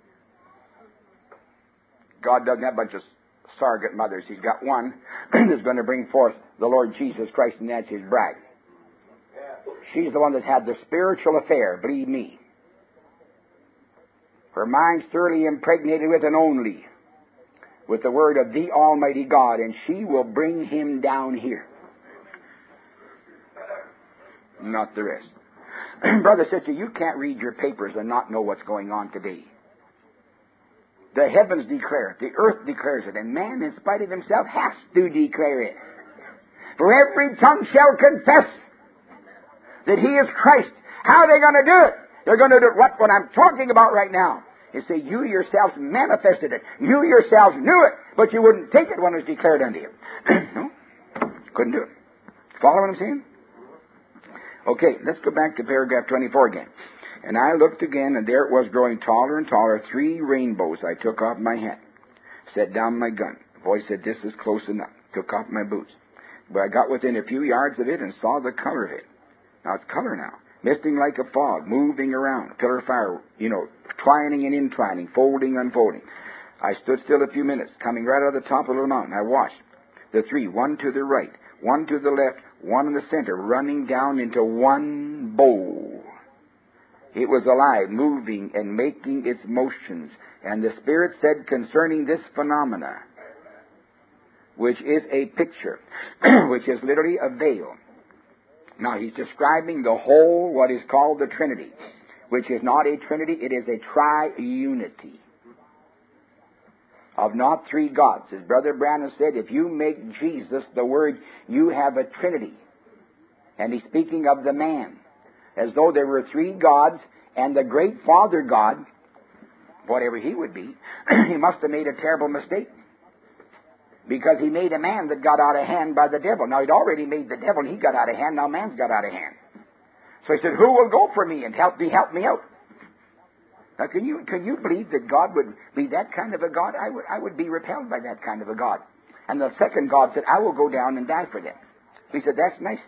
God doesn't have a bunch of surrogate mothers. He's got one that's going to bring forth the Lord Jesus Christ, and that's his bride. She's the one that's had the spiritual affair, believe me. Her mind's thoroughly impregnated with an only, with the word of the Almighty God, and she will bring him down here. Not the rest. Brother, sister, you can't read your papers and not know what's going on today. The heavens declare it, the earth declares it, and man, in spite of himself, has to declare it. For every tongue shall confess that he is Christ. How are they going to do it? They're going to do what, what I'm talking about right now. You see, you yourselves manifested it. You yourselves knew it, but you wouldn't take it when it was declared unto you. No, couldn't do it. Follow what I'm saying? Okay, let's go back to paragraph twenty-four again. And I looked again, and there it was, growing taller and taller, three rainbows. I took off my hat, set down my gun. The voice said, this is close enough. Took off my boots. But I got within a few yards of it and saw the color of it. Now it's color now. Misting like a fog, moving around, pillar of fire, you know, twining and intwining, folding, unfolding. I stood still a few minutes, coming right out of the top of the little mountain. I watched the three, one to the right, one to the left, one in the center, running down into one bowl. It was alive, moving and making its motions. And the Spirit said concerning this phenomena, which is a picture, which is literally a veil. Now he's describing the whole, what is called the Trinity, which is not a Trinity, it is a triunity of not three gods. As Brother Branham said, if you make Jesus the Word, you have a Trinity. And he's speaking of the man, as though there were three gods, and the great Father God, whatever he would be, he must have made a terrible mistake. Because he made a man that got out of hand by the devil. Now, he'd already made the devil, and he got out of hand. Now man's got out of hand. So he said, who will go for me and help me, help me out? Now, can you, can you believe that God would be that kind of a God? I would, I would be repelled by that kind of a God. And the second God said, I will go down and die for them. He said, that's nice.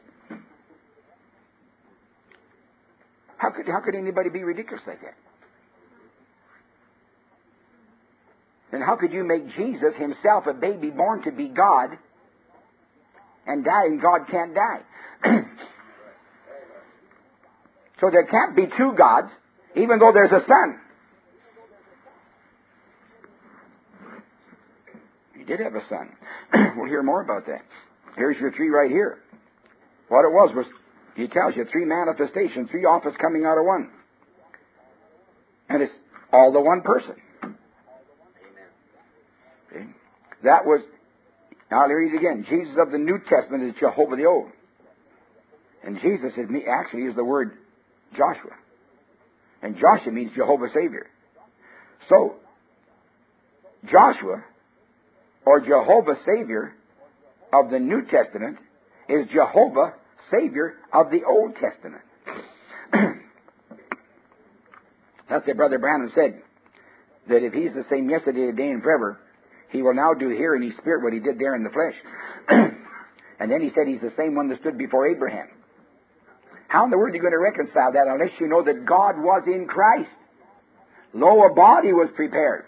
How could, how could anybody be ridiculous like that? And how could you make Jesus himself a baby born to be God and die, and God can't die? So there can't be two gods, even though there's a son. He did have a son. We'll hear more about that. Here's your three right here. What it was was, he tells you, three manifestations, three offices coming out of one. And it's all the one person. Okay. That was, now I'll read it again. Jesus of the New Testament is Jehovah the Old. And Jesus is me, actually is the word Joshua. And Joshua means Jehovah Savior. So, Joshua, or Jehovah Savior of the New Testament, is Jehovah Savior of the Old Testament. That's what Brother Branham said, that if he's the same yesterday, today, and forever, he will now do here in his spirit what he did there in the flesh. And then he said he's the same one that stood before Abraham. How in the world are you going to reconcile that unless you know that God was in Christ? Lo, a body was prepared.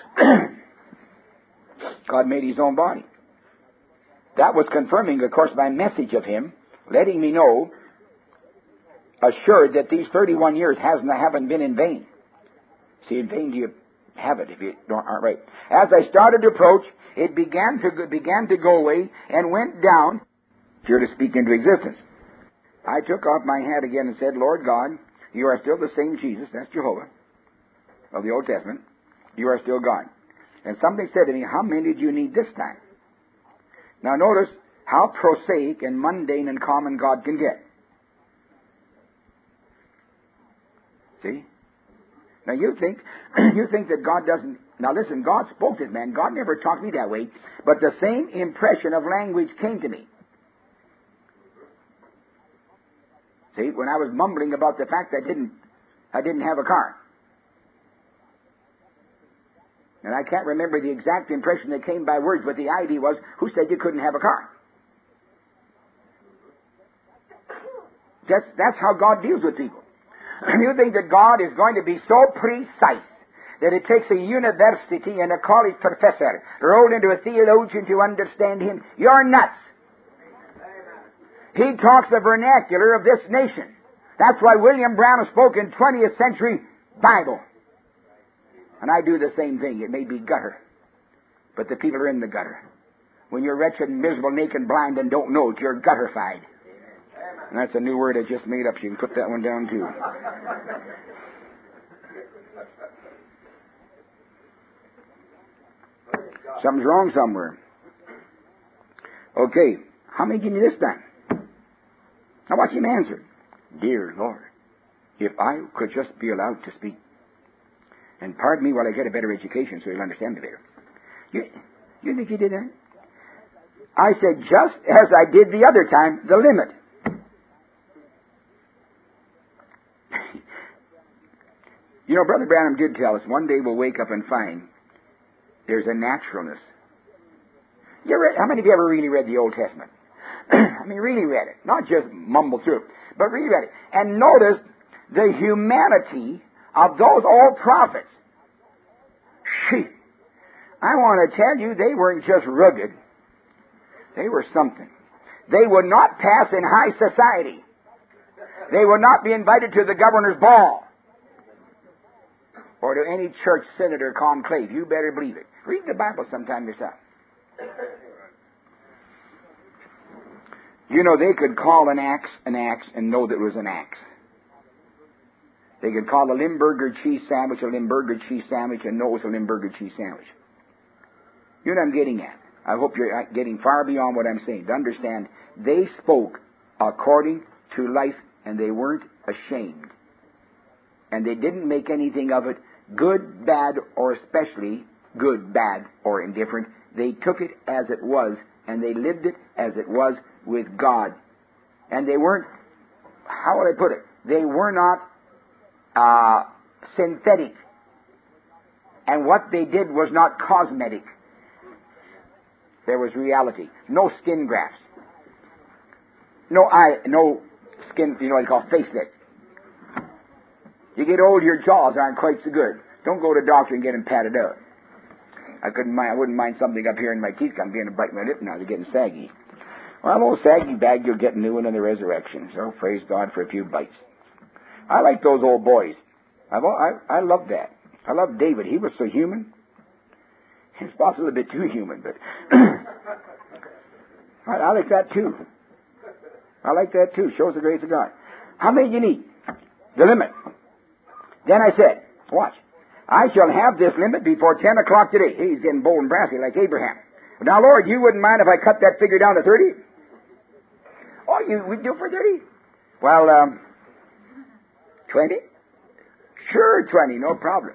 God made His own body. That was confirming, of course, my message of Him, letting me know, assured that these thirty-one years hasn't, haven't been in vain. See, in vain do you have it if you don't, aren't right. As I started to approach, it began to began to go away and went down here to speak into existence. I took off my hat again and said, Lord God, you are still the same Jesus, that's Jehovah, of the Old Testament. You are still God. And somebody said to me, how many do you need this time? Now notice how prosaic and mundane and common God can get. See? Now you think, you think that God doesn't, now listen, God spoke to this man. God never talked to me that way, but the same impression of language came to me. See, when I was mumbling about the fact that I didn't, I didn't have a car. And I can't remember the exact impression that came by words, but the idea was, who said you couldn't have a car? That's, that's how God deals with people. You think that God is going to be so precise that it takes a university and a college professor rolled into a theologian to understand Him? You're nuts. He talks the vernacular of this nation. That's why William Brown spoke in twentieth century Bible. And I do the same thing. It may be gutter, but the people are in the gutter. When you're wretched, miserable, naked, blind, and don't know it, you're gutterfied. And that's a new word I just made up. You can put that one down too. Something's wrong somewhere. Okay, how many do you need this time? Now watch him answer. Dear Lord, if I could just be allowed to speak. And pardon me while I get a better education so you'll understand me better. You, you think he did that? I said, just as I did the other time, the limit. You know, Brother Branham did tell us, one day we'll wake up and find there's a naturalness. You read, how many of you ever really read the Old Testament? I mean, really read it. Not just mumble through it, but really read it. And notice the humanity of those old prophets. She, I want to tell you, they weren't just rugged. They were something. They would not pass in high society. They would not be invited to the governor's ball or to any church synod or conclave. You better believe it. Read the Bible sometime yourself. You know, they could call an axe an axe and know that it was an axe. They could call a Limburger cheese sandwich a Limburger cheese sandwich and know it was a Limburger cheese sandwich. You know what I'm getting at. I hope you're getting far beyond what I'm saying. To understand, they spoke according to life and they weren't ashamed. And they didn't make anything of it, good, bad, or especially good, bad, or indifferent. They took it as it was and they lived it as it was with God. And they weren't, how would I put it? They were not Uh, synthetic. And what they did was not cosmetic. There was reality. No skin grafts. No eye, no skin, you know what they call facelift. You get old, your jaws aren't quite so good. Don't go to the doctor and get them padded out. I couldn't mind, I wouldn't mind something up here in my teeth. I'm beginning to bite my lip now. They're getting saggy. Well, old saggy bag, you'll get new one in the resurrection. So praise God for a few bites. I like those old boys. I've, I I love that. I love David. He was so human. He's possibly a bit too human, but I, I like that too. I like that too. Shows the grace of God. How many do you need? The limit. Then I said, watch. I shall have this limit before ten o'clock today. He's getting bold and brassy like Abraham. Now, Lord, you wouldn't mind if I cut that figure down to thirty? Oh, you would do it for thirty? Well, um... Twenty? Sure, twenty, no problem.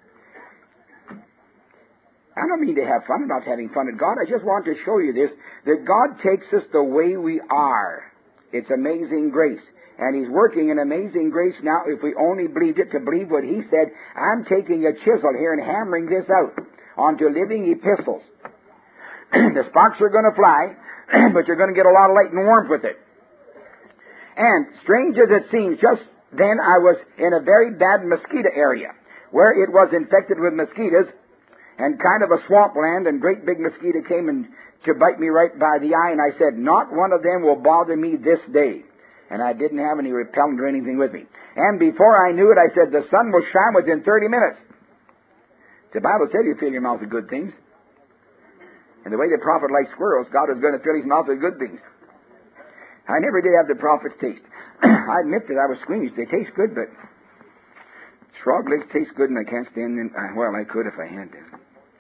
I don't mean to have fun. I'm not having fun at God. I just want to show you this, that God takes us the way we are. It's amazing grace. And He's working in amazing grace now if we only believed it to believe what He said. I'm taking a chisel here and hammering this out onto living epistles. The sparks are going to fly, but you're going to get a lot of light and warmth with it. And strange as it seems, just then I was in a very bad mosquito area where it was infected with mosquitoes and kind of a swampland, and great big mosquito came and to bite me right by the eye, and I said, not one of them will bother me this day. And I didn't have any repellent or anything with me. And before I knew it, I said, the sun will shine within thirty minutes. The Bible said you fill your mouth with good things. And the way the prophet likes squirrels, God is going to fill his mouth with good things. I never did have the prophet's taste. I admit that I was squeamish. They taste good, but frog legs taste good, and I can't stand them. Well, I could if I had to.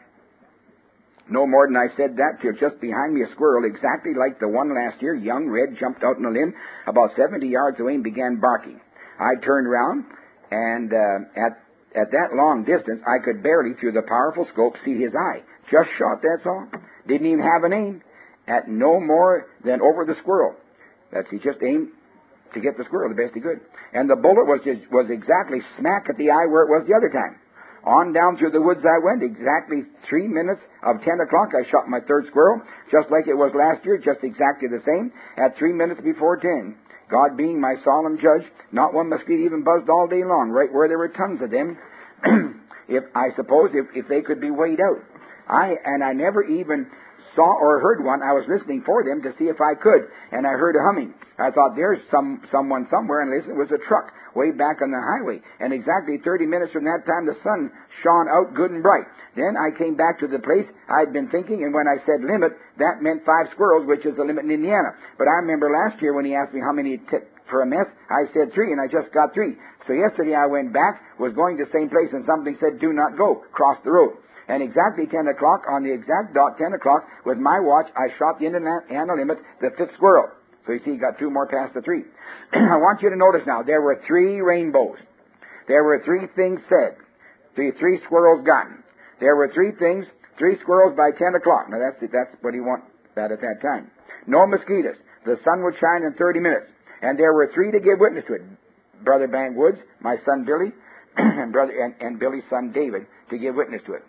No more than I said that till just behind me a squirrel, exactly like the one last year, young, red, jumped out on a limb about seventy yards away and began barking. I turned round, and uh, at at that long distance, I could barely, through the powerful scope, see his eye. Just shot, that's all. Didn't even have an aim. At no more than over the squirrel. That's he just aimed to get the squirrel the best he could. And the bullet was just, was exactly smack at the eye where it was the other time. On down through the woods I went, exactly three minutes of ten o'clock, I shot my third squirrel, just like it was last year, just exactly the same, at three minutes before ten. God being my solemn judge, not one mosquito even buzzed all day long, right where there were tons of them, if I suppose, if, if they could be weighed out. I And I never even saw or heard one. I was listening for them to see if I could, and I heard a humming. I thought, there's some someone somewhere, and listen, it was a truck way back on the highway. And exactly thirty minutes from that time, the sun shone out good and bright. Then I came back to the place I'd been thinking, and when I said limit, that meant five squirrels, which is the limit in Indiana. But I remember last year when he asked me how many t- for a mess, I said three, and I just got three. So yesterday I went back, was going to the same place, and something said, do not go, cross the road. And exactly ten o'clock, on the exact dot ten o'clock, with my watch, I shot the Indiana limit, the fifth squirrel. So you see, he got two more past the three. I want you to notice now, there were three rainbows. There were three things said. Three, three squirrels gotten. There were three things, three squirrels by ten o'clock. Now that's that's what he wanted that at that time. No mosquitoes. The sun would shine in thirty minutes. And there were three to give witness to it. Brother Bang Woods, my son Billy, and brother and, and Billy's son David to give witness to it.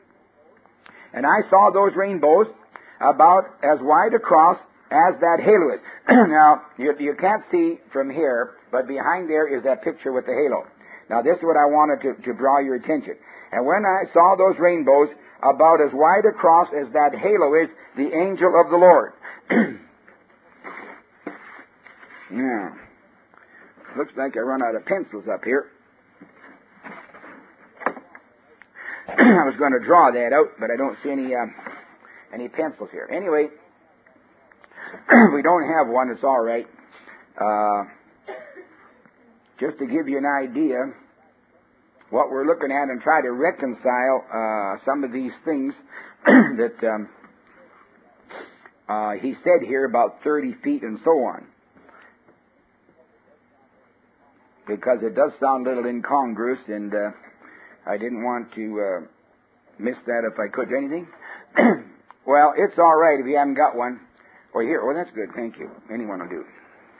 And I saw those rainbows about as wide across as that halo is. Now, you, you can't see from here, but behind there is that picture with the halo. Now, this is what I wanted to, to draw your attention. And when I saw those rainbows about as wide across as that halo is, the angel of the Lord. Now, looks like I run out of pencils up here. I was going to draw that out, but I don't see any um, any pencils here. Anyway, we don't have one. It's all right. Uh, just to give you an idea what we're looking at and try to reconcile uh, some of these things that um, uh, he said here about thirty feet and so on. Because it does sound a little incongruous, and uh, I didn't want to uh, miss that if I could. Anything? Well, it's all right if you haven't got one. Or here. Oh, that's good. Thank you. Anyone will do.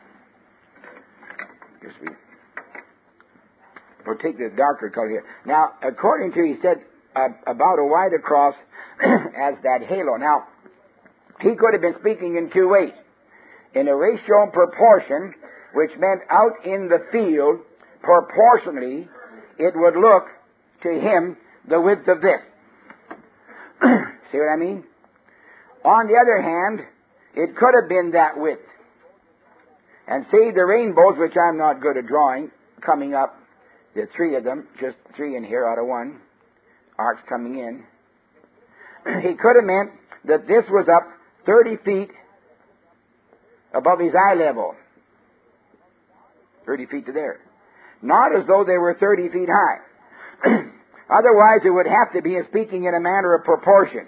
Guess we... We'll take the darker color here. Now, according to, he said, uh, about a wide across as that halo. Now, he could have been speaking in two ways. In a ratio and proportion, which meant out in the field, proportionally, it would look to him the width of this. See what I mean? On the other hand, it could have been that width. And see the rainbows, which I'm not good at drawing, coming up, the three of them, just three in here out of one, arcs coming in. He could have meant that this was up thirty feet above his eye level. thirty feet to there. Not as though they were thirty feet high. Otherwise, it would have to be speaking in a manner of proportion.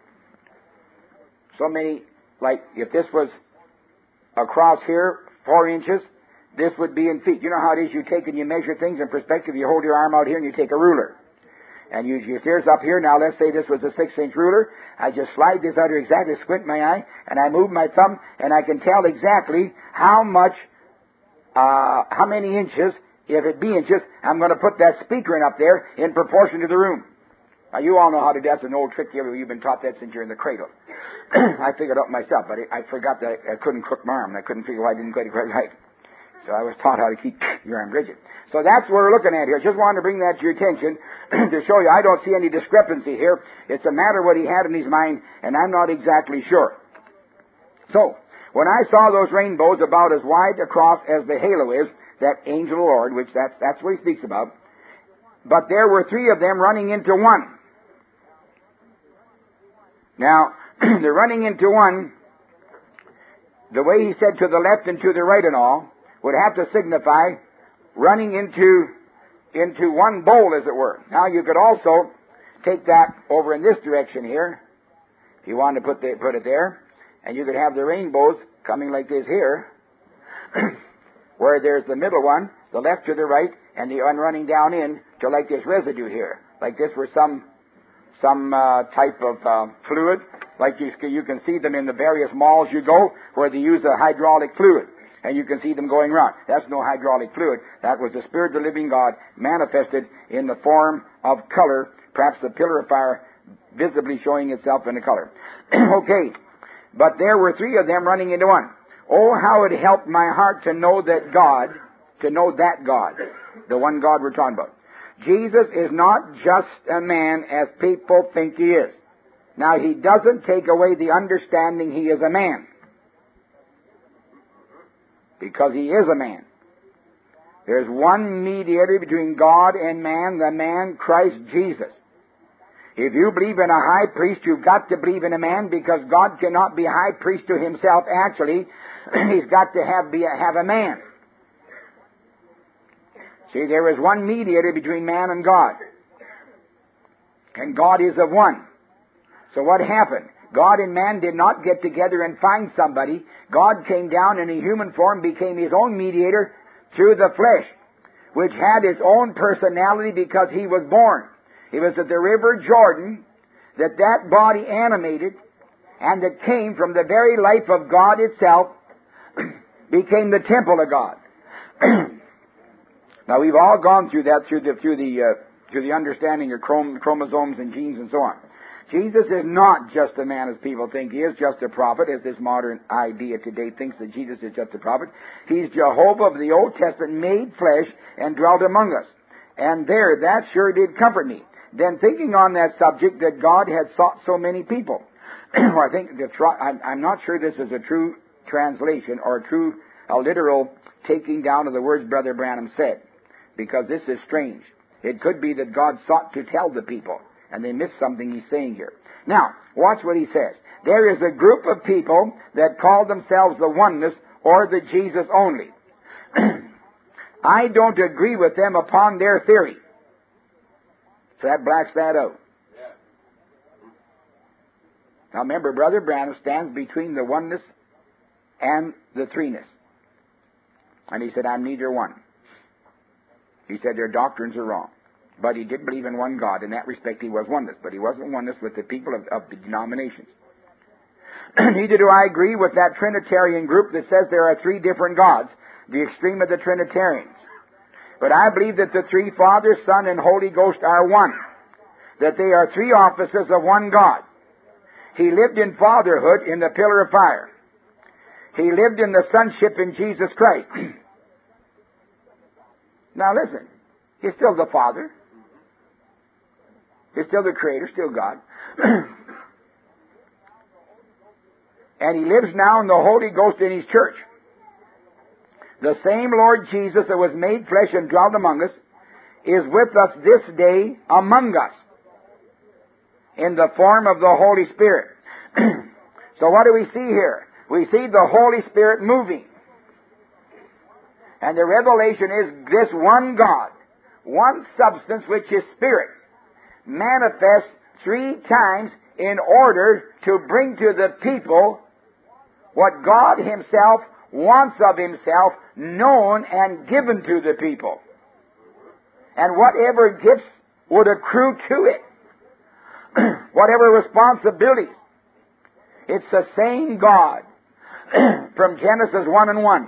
So many, like if this was across here, four inches, this would be in feet. You know how it is, you take and you measure things in perspective. You hold your arm out here and you take a ruler. And you, you here's up here. Now, let's say this was a six-inch ruler. I just slide this out here exactly, squint my eye, and I move my thumb, and I can tell exactly how much, uh, how many inches, if it be inches, I'm going to put that speaker in up there in proportion to the room. Now, you all know how to do that. That's an old trick. You've been taught that since you're in the cradle. I figured it out myself, but I forgot that I couldn't crook my arm, and I couldn't figure why I didn't get it quite right. So I was taught how to keep your arm rigid. So that's what we're looking at here. Just wanted to bring that to your attention to show you I don't see any discrepancy here. It's a matter of what he had in his mind, and I'm not exactly sure. So, when I saw those rainbows about as wide across as the halo is, that angel of the Lord, which that's, that's what he speaks about, but there were three of them running into one. Now, they're running into one, the way he said to the left and to the right and all, would have to signify running into into one bowl, as it were. Now, you could also take that over in this direction here, if you wanted to put, the, put it there, and you could have the rainbows coming like this here, where there's the middle one, the left to the right, and the one running down in to like this residue here, like this were some some uh, type of uh, fluid, like you, you can see them in the various malls you go, where they use a hydraulic fluid. And you can see them going around. That's no hydraulic fluid. That was the Spirit of the living God manifested in the form of color, perhaps the pillar of fire visibly showing itself in the color. Okay, but there were three of them running into one. Oh, how it helped my heart to know that God, to know that God, the one God we're talking about. Jesus is not just a man as people think he is. Now, he doesn't take away the understanding he is a man, because he is a man. There's one mediator between God and man, the man Christ Jesus. If you believe in a high priest, you've got to believe in a man, because God cannot be high priest to himself. Actually, he's got to have, be a, have a man. See, there is one mediator between man and God. And God is of one. So what happened? God and man did not get together and find somebody. God came down in a human form, became his own mediator through the flesh, which had its own personality because he was born. It was at the river Jordan that that body animated, and that came from the very life of God itself, became the temple of God. Now, we've all gone through that through the through the uh, through the understanding of chrom- chromosomes and genes and so on. Jesus is not just a man as people think he is, just a prophet, as this modern idea today thinks that Jesus is just a prophet. He's Jehovah of the Old Testament, made flesh and dwelt among us. And there, that sure did comfort me. Then thinking on that subject that God had sought so many people. I think the tr- I'm, I'm not sure this is a true translation or a true, a literal taking down of the words Brother Branham said, because this is strange. It could be that God sought to tell the people, and they missed something he's saying here. Now, watch what he says. There is a group of people that call themselves the oneness or the Jesus only. I don't agree with them upon their theory. So that blacks that out. Now remember, Brother Branham stands between the oneness and the threeness. And he said, I'm neither one. He said their doctrines are wrong. But he did believe in one God. In that respect, he was oneness. But he wasn't oneness with the people of, of the denominations. Neither do I agree with that Trinitarian group that says there are three different gods, the extreme of the Trinitarians. But I believe that the three, Father, Son, and Holy Ghost, are one. That they are three offices of one God. He lived in fatherhood in the pillar of fire. He lived in the sonship in Jesus Christ. Now listen, he's still the Father. He's still the Creator, still God. And he lives now in the Holy Ghost in his church. The same Lord Jesus that was made flesh and dwelt among us is with us this day among us in the form of the Holy Spirit. So what do we see here? We see the Holy Spirit moving. And the revelation is this one God, one substance which is Spirit, manifests three times in order to bring to the people what God Himself wants of Himself known and given to the people. And whatever gifts would accrue to it, whatever responsibilities, it's the same God from Genesis one and one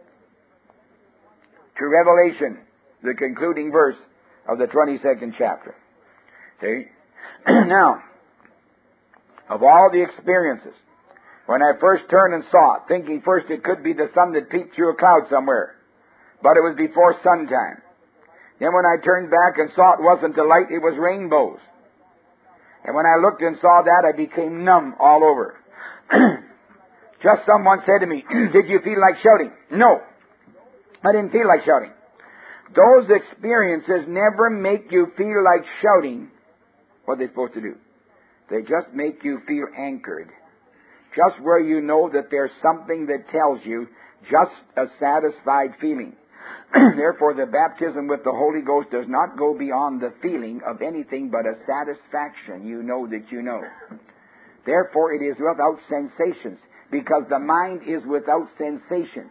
to Revelation, the concluding verse of the twenty-second chapter. See? Now, of all the experiences, when I first turned and saw it, thinking first it could be the sun that peeped through a cloud somewhere, but it was before suntime. Then when I turned back and saw it wasn't the light, it was rainbows. And when I looked and saw that, I became numb all over. Just someone said to me, did you feel like shouting? No, I didn't feel like shouting. Those experiences never make you feel like shouting. What are they supposed to do? They just make you feel anchored. Just where you know that there's something that tells you, just a satisfied feeling. Therefore, the baptism with the Holy Ghost does not go beyond the feeling of anything but a satisfaction. You know that you know. Therefore, it is without sensations, because the mind is without sensation.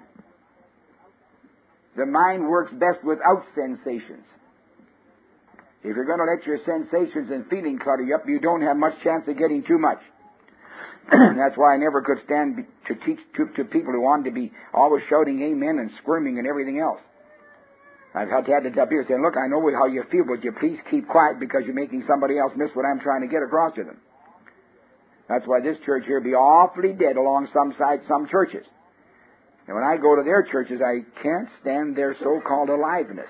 The mind works best without sensations. If you're going to let your sensations and feeling clutter you up, you don't have much chance of getting too much. That's why I never could stand to teach to, to people who wanted to be always shouting amen and squirming and everything else. I've had to, had to tell people, saying, look, I know how you feel, but you please keep quiet because you're making somebody else miss what I'm trying to get across to them. That's why this church here be awfully dead along some side, some churches. And when I go to their churches, I can't stand their so-called aliveness.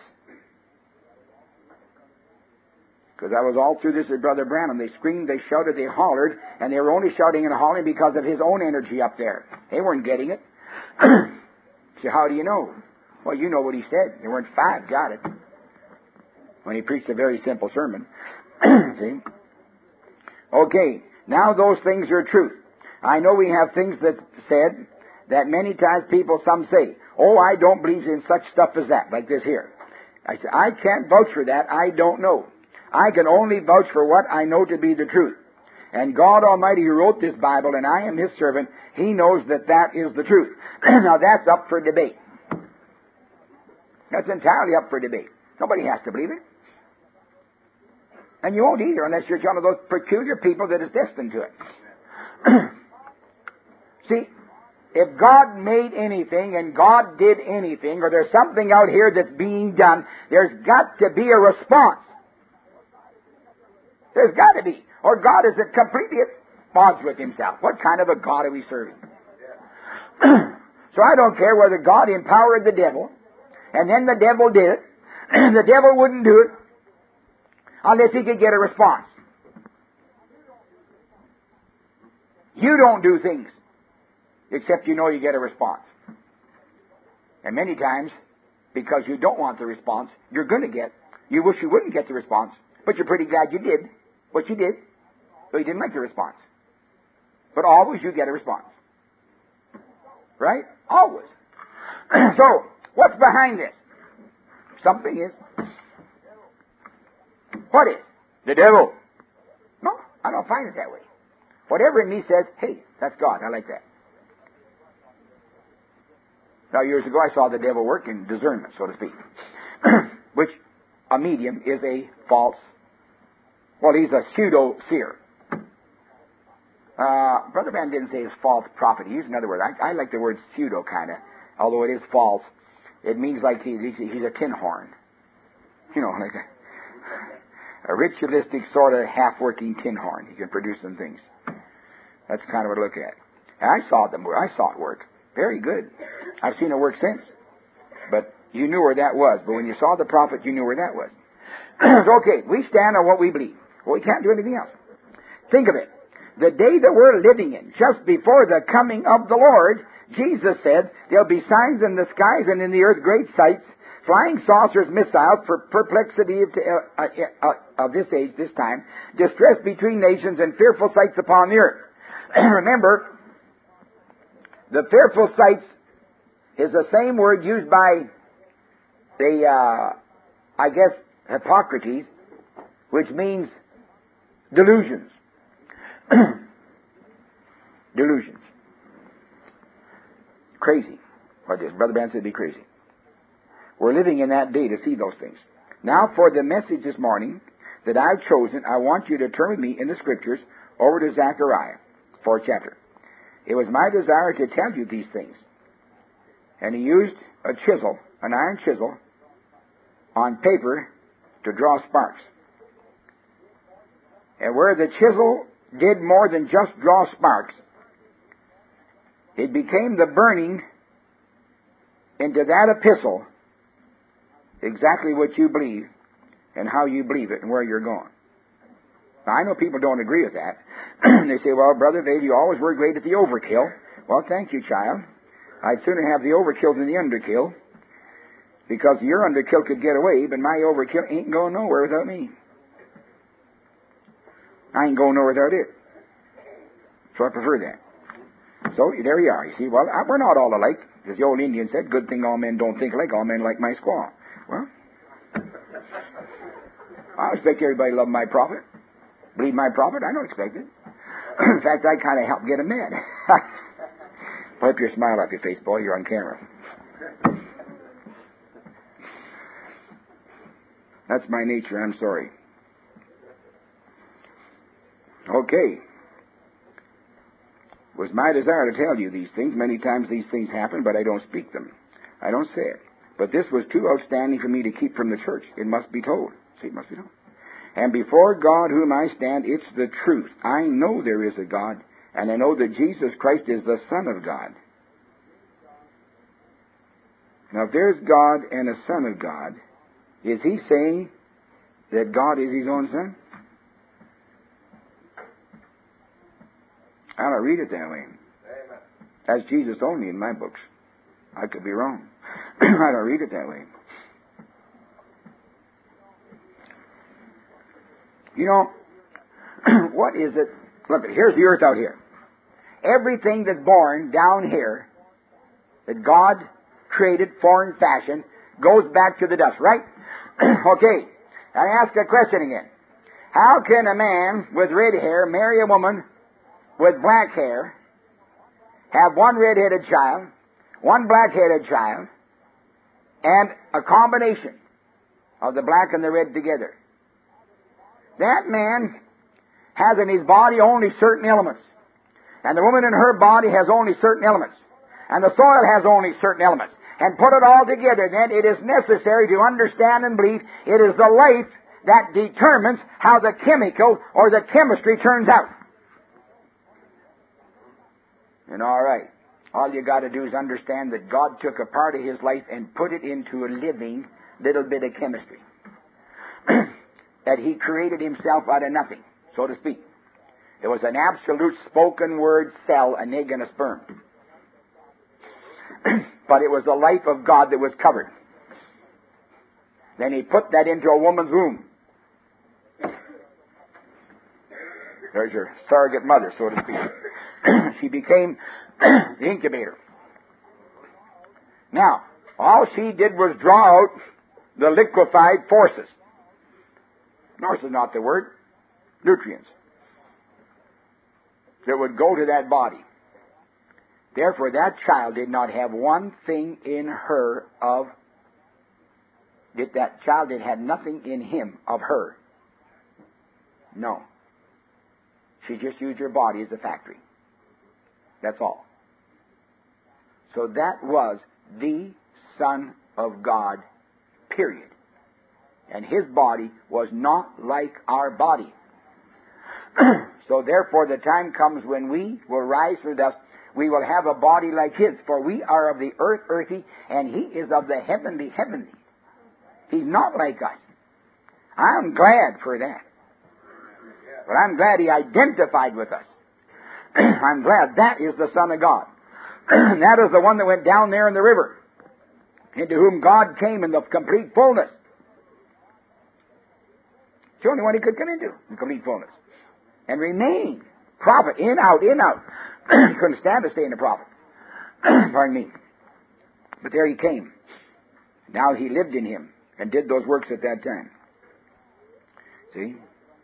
Because I was all through this with Brother Branham. They screamed, they shouted, they hollered, and they were only shouting and hollering because of his own energy up there. They weren't getting it. So how do you know? Well, you know what he said. There weren't five got it. When he preached a very simple sermon. See? Okay, now those things are truth. I know we have things that said that many times people, some say, oh, I don't believe in such stuff as that, like this here. I say, I can't vouch for that. I don't know. I can only vouch for what I know to be the truth. And God Almighty, who wrote this Bible, and I am His servant, He knows that that is the truth. Now that's up for debate. That's entirely up for debate. Nobody has to believe it. And you won't either unless you're one of those peculiar people that is destined to it. See, if God made anything and God did anything, or there's something out here that's being done, there's got to be a response. There's got to be. Or God is completely at odds with Himself. What kind of a God are we serving? So I don't care whether God empowered the devil, and then the devil did it, and the devil wouldn't do it unless he could get a response. You don't do things except you know you get a response. And many times, because you don't want the response, you're going to get, you wish you wouldn't get the response, but you're pretty glad you did what you did, but you didn't like the response. But always you get a response. Right? Always. So, what's behind this? Something is. What is? The devil. No, I don't find it that way. Whatever in me says, hey, that's God. I like that. Now, years ago, I saw the devil work in discernment, so to speak, which a medium is a false, well, he's a pseudo-seer. Uh, Brother Van didn't say it's false prophet. He used another word. I, I like the word pseudo, kind of, although it is false. It means like he, he's, he's a tin horn. You know, like a, a ritualistic sort of half-working tin horn. He can produce some things. That's kind of what I look at. And I saw them. I saw it work. Very good. I've seen it work since. But you knew where that was. But when you saw the prophet, you knew where that was. Okay, we stand on what we believe. Well, we can't do anything else. Think of it. The day that we're living in, just before the coming of the Lord, Jesus said, there'll be signs in the skies and in the earth, great sights, flying saucers, missiles, for perplexity of, uh, uh, uh, of this age, this time, distress between nations, and fearful sights upon the earth. Remember, the fearful sights is the same word used by the, uh, I guess, Hippocrates, which means delusions. Delusions. Crazy. What this Brother Ben said would be crazy. We're living in that day to see those things. Now for the message this morning that I've chosen, I want you to turn with me in the Scriptures over to Zechariah, fourth chapter. It was my desire to tell you these things. And he used a chisel, an iron chisel, on paper to draw sparks. And where the chisel did more than just draw sparks, it became the burning into that epistle exactly what you believe and how you believe it and where you're going. Now, I know people don't agree with that. They say, well, Brother Vale, you always were great at the overkill. Well, thank you, child. I'd sooner have the overkill than the underkill, because your underkill could get away, but my overkill ain't going nowhere without me. I ain't going nowhere without it. So I prefer that. So there you are. You see, well, we're not all alike. As the old Indian said, good thing all men don't think alike, all men like my squaw. Well, I expect everybody to love my prophet. Believe my prophet? I don't expect it. In fact, I kind of help get him mad. Wipe your smile off your face, boy. You're on camera. That's my nature. I'm sorry. Okay. It was my desire to tell you these things. Many times these things happen, but I don't speak them. I don't say it. But this was too outstanding for me to keep from the church. It must be told. See, it must be told. And before God whom I stand, it's the truth. I know there is a God, and I know that Jesus Christ is the Son of God. Now, if there's God and a Son of God, is he saying that God is his own Son? I don't read it that way. That's Jesus only in my books. I could be wrong. I don't read it that way. You know, what is it? Look, here's the earth out here. Everything that's born down here that God created, foreign fashion, goes back to the dust, right? Okay. I ask a question again. How can a man with red hair marry a woman with black hair, have one red-headed child, one black-headed child, and a combination of the black and the red together? That man has in his body only certain elements. And the woman in her body has only certain elements. And the soil has only certain elements. And put it all together, then it is necessary to understand and believe it is the life that determines how the chemical or the chemistry turns out. And all right, all you got to do is understand that God took a part of his life and put it into a living little bit of chemistry. That he created himself out of nothing, so to speak. It was an absolute spoken word cell, an egg and a sperm. But it was the life of God that was covered. Then he put that into a woman's womb. There's your surrogate mother, so to speak. She became the incubator. Now, all she did was draw out the liquefied forces. Force is not the word. Nutrients. That would go to that body. Therefore, that child did not have one thing in her of, that that child did have nothing in him of her. No. She just used her body as a factory. That's all. So that was the Son of God, period. And his body was not like our body. So therefore the time comes when we will rise from dust. We will have a body like his. For we are of the earth, earthy, and he is of the heavenly, heavenly. He's not like us. I'm glad for that. But I'm glad he identified with us. I'm glad that is the Son of God. That is the one that went down there in the river, into whom God came in the complete fullness. It's the only one he could come into in complete fullness. And remain prophet, in, out, in, out. He couldn't stand to stay in the prophet. Pardon me. But there he came. Now he lived in him and did those works at that time. See?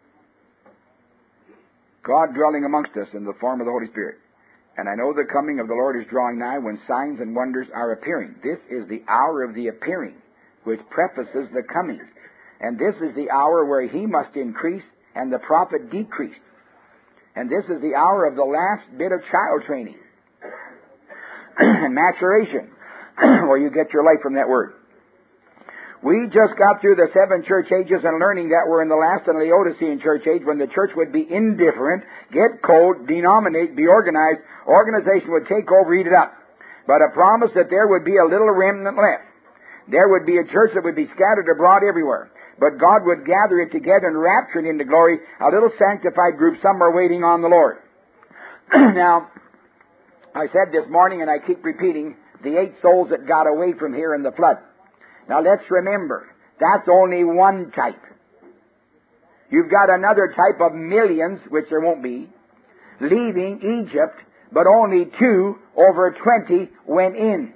God dwelling amongst us in the form of the Holy Spirit. And I know the coming of the Lord is drawing nigh, when signs and wonders are appearing. This is the hour of the appearing, which prefaces the coming. And this is the hour where he must increase and the prophet decrease. And this is the hour of the last bit of child training and maturation, where you get your life from that word. We just got through the seven church ages and learning that we're in the last and Laodicean church age, when the church would be indifferent, get cold, denominate, be organized, organization would take over, eat it up. But a promise that there would be a little remnant left. There would be a church that would be scattered abroad everywhere. But God would gather it together and rapture it into glory, a little sanctified group somewhere waiting on the Lord. Now, I said this morning, and I keep repeating, the eight souls that got away from here in the flood. Now let's remember, that's only one type. You've got another type of millions, which there won't be, leaving Egypt, but only two over twenty went in.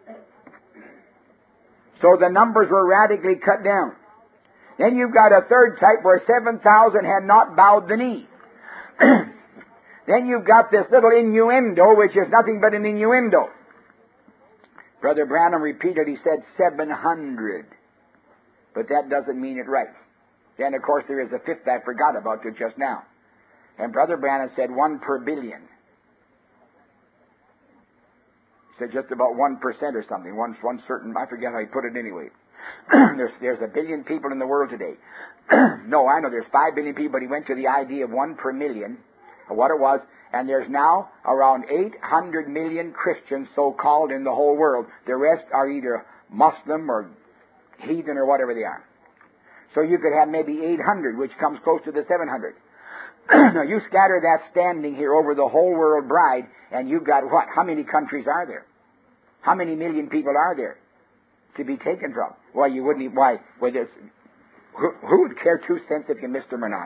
So the numbers were radically cut down. Then you've got a third type where seven thousand had not bowed the knee. Then you've got this little innuendo, which is nothing but an innuendo. Brother Branham repeated, he said seven hundred. But that doesn't mean it right. Then, of course, there is a fifth I forgot about to just now. And Brother Branham said one per billion. He said just about one percent or something. One, one certain, I forget how he put it anyway. there's, there's a billion people in the world today. No, I know there's five billion people, but he went to the idea of one per million, or what it was. And there's now around eight hundred million Christians, so-called, in the whole world. The rest are either Muslim or heathen or whatever they are. So you could have maybe eight hundred, which comes close to the seven hundred. Now, you scatter that standing here over the whole world bride, and you've got what? How many countries are there? How many million people are there to be taken from? Why, you wouldn't even, why, why this, who, who would care two cents if you missed them or not?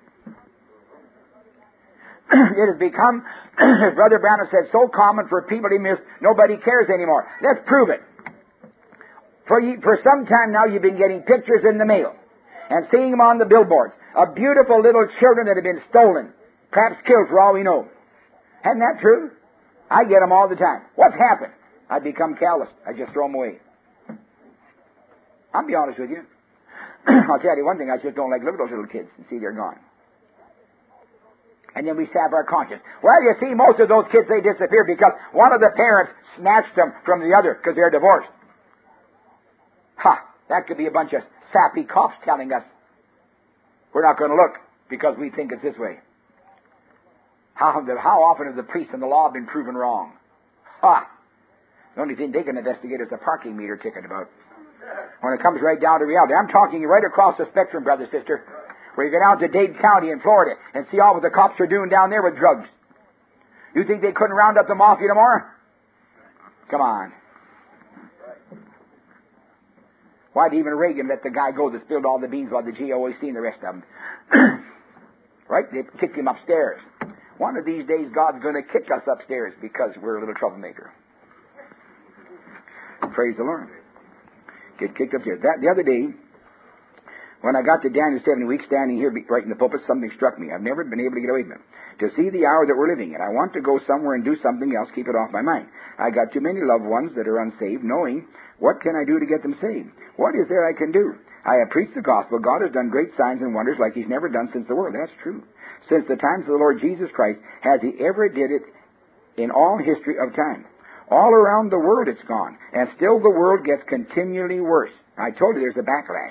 It has become, as Brother Branham said, so common for people to miss, nobody cares anymore. Let's prove it. For, you, for some time now, you've been getting pictures in the mail and seeing them on the billboards of beautiful little children that have been stolen, perhaps killed for all we know. Isn't that true? I get them all the time. What's happened? I become callous. I just throw them away. I'll be honest with you. I'll tell you one thing, I just don't like to look at those little kids and see they're gone. And then we stab our conscience. Well, you see, most of those kids, they disappear because one of the parents snatched them from the other because they're divorced. Ha! That could be a bunch of sappy cops telling us we're not going to look because we think it's this way. How, how often have the priests and the law been proven wrong? Ha! The only thing they can investigate is a parking meter ticket about. When it comes right down to reality. I'm talking right across the spectrum, brother, sister. Where you go down to Dade County in Florida and see all what the cops are doing down there with drugs. You think they couldn't round up the mafia tomorrow? Come on. Why did even Reagan let the guy go that spilled all the beans while the G O A C and the rest of them? Right? They kicked him upstairs. One of these days, God's going to kick us upstairs because we're a little troublemaker. Praise the Lord. Get kicked upstairs. That, the other day, when I got to Daniel seventy weeks, standing here right in the pulpit, something struck me. I've never been able to get away from it. To see the hour that we're living in, I want to go somewhere and do something else, keep it off my mind. I got too many loved ones that are unsaved, knowing, what can I do to get them saved? What is there I can do? I have preached the gospel. God has done great signs and wonders like He's never done since the world. That's true. Since the times of the Lord Jesus Christ, has He ever did it in all history of time. All around the world it's gone. And still the world gets continually worse. I told you there's a backlash.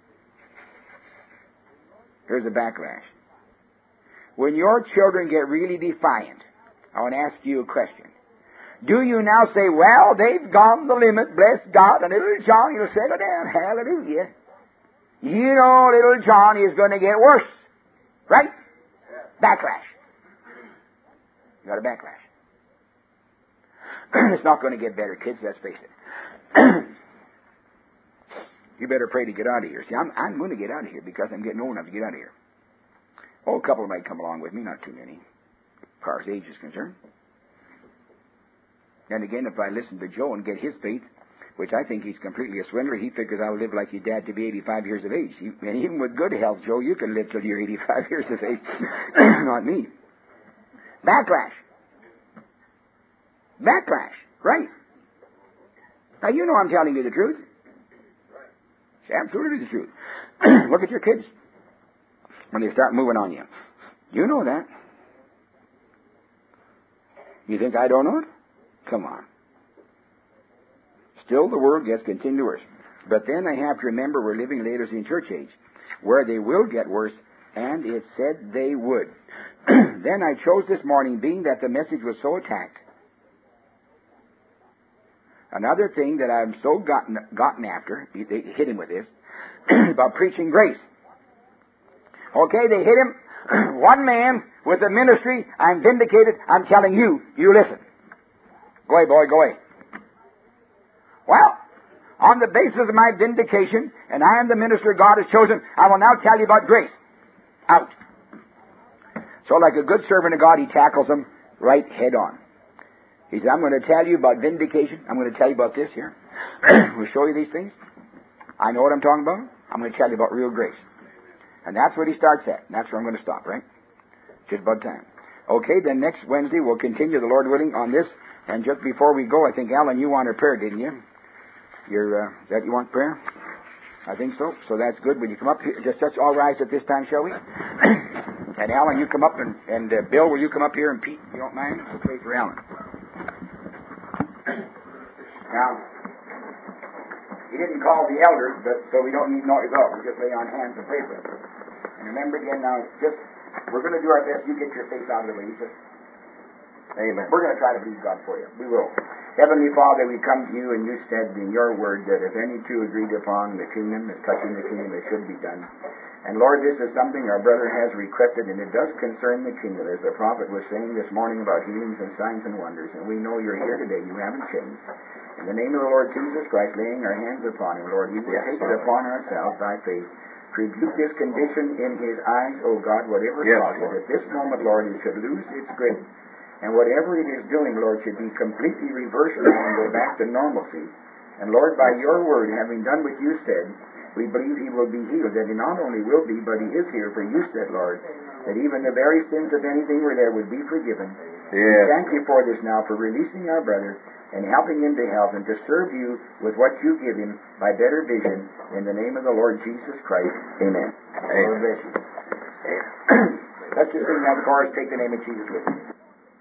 There's a backlash. When your children get really defiant, I want to ask you a question. Do you now say, well, they've gone the limit, bless God, and little John, you'll settle down, hallelujah. You know little John is going to get worse. Right? Backlash. You got a backlash. It's not going to get better, kids, let's face it. You better pray to get out of here. See, I'm, I'm going to get out of here because I'm getting old enough to get out of here. Oh, a couple might come along with me, not too many, as far as age is concerned. And again, if I listen to Joe and get his faith, which I think he's completely a swindler, he figures I'll live like his dad to be eighty-five years of age. He, and even with good health, Joe, you can live till you're eighty-five years of age. Not me. Backlash. Backlash. Right. Now, you know I'm telling you the truth. It's absolutely the truth. Look at your kids when they start moving on you. You know that. You think I don't know it? Come on. Still, the world gets continually worse. But then I have to remember we're living later in church age, where they will get worse, and it said they would. Then I chose this morning, being that the message was so attacked, Another thing that I'm so gotten, gotten after, they hit him with this, about preaching grace. Okay, they hit him. One man with a ministry, I'm vindicated, I'm telling you, you listen. Go away, boy, go away. Well, on the basis of my vindication, and I am the minister God has chosen, I will now tell you about grace. Out. So like a good servant of God, he tackles them right head on. He said, I'm going to tell you about vindication. I'm going to tell you about this here. We'll show you these things. I know what I'm talking about. I'm going to tell you about real grace. And that's what he starts at. And that's where I'm going to stop, right? Just about time. Okay, then next Wednesday we'll continue, the Lord willing, on this. And just before we go, I think, Alan, you wanted prayer, didn't you? You're, uh, that you want prayer? I think so. So that's good. Will you come up here? Just, just all rise at this time, shall we? And Alan, you come up, and, and uh, Bill, will you come up here, and Pete, if you don't mind? We'll pray for Alan. Now, he didn't call the elders, but so we don't need noise up. We just lay on hands and pray for them. And remember again, now, just, we're going to do our best. You get your face out of the way. Just, amen. We're going to try to believe God for you. We will. Heavenly Father, we come to you, and you said in your word that if any two agreed upon the kingdom, as touching the kingdom, it should be done. And Lord, this is something our brother has requested, and it does concern the kingdom, as the prophet was saying this morning about healings and signs and wonders. And we know you're here today. You haven't changed. In the name of the Lord Jesus Christ, laying our hands upon him, Lord, we will yes, take it upon ourselves by faith. Rebuke this condition in his eyes, O God, whatever yes, causes it. At this moment, Lord, it should lose its grip. And whatever it is doing, Lord, should be completely reversed and go back to normalcy. And Lord, by your word, having done what you said, we believe he will be healed. That he not only will be, but he is here. For you said, Lord, that even the very sins of anything were there would be forgiven. Yes. We thank you for this now, for releasing our brother and helping him to health and to serve you with what you give him by better vision. In the name of the Lord Jesus Christ. Amen. Amen. Lord bless you. Let's just sing that chorus. Take the name of Jesus with you.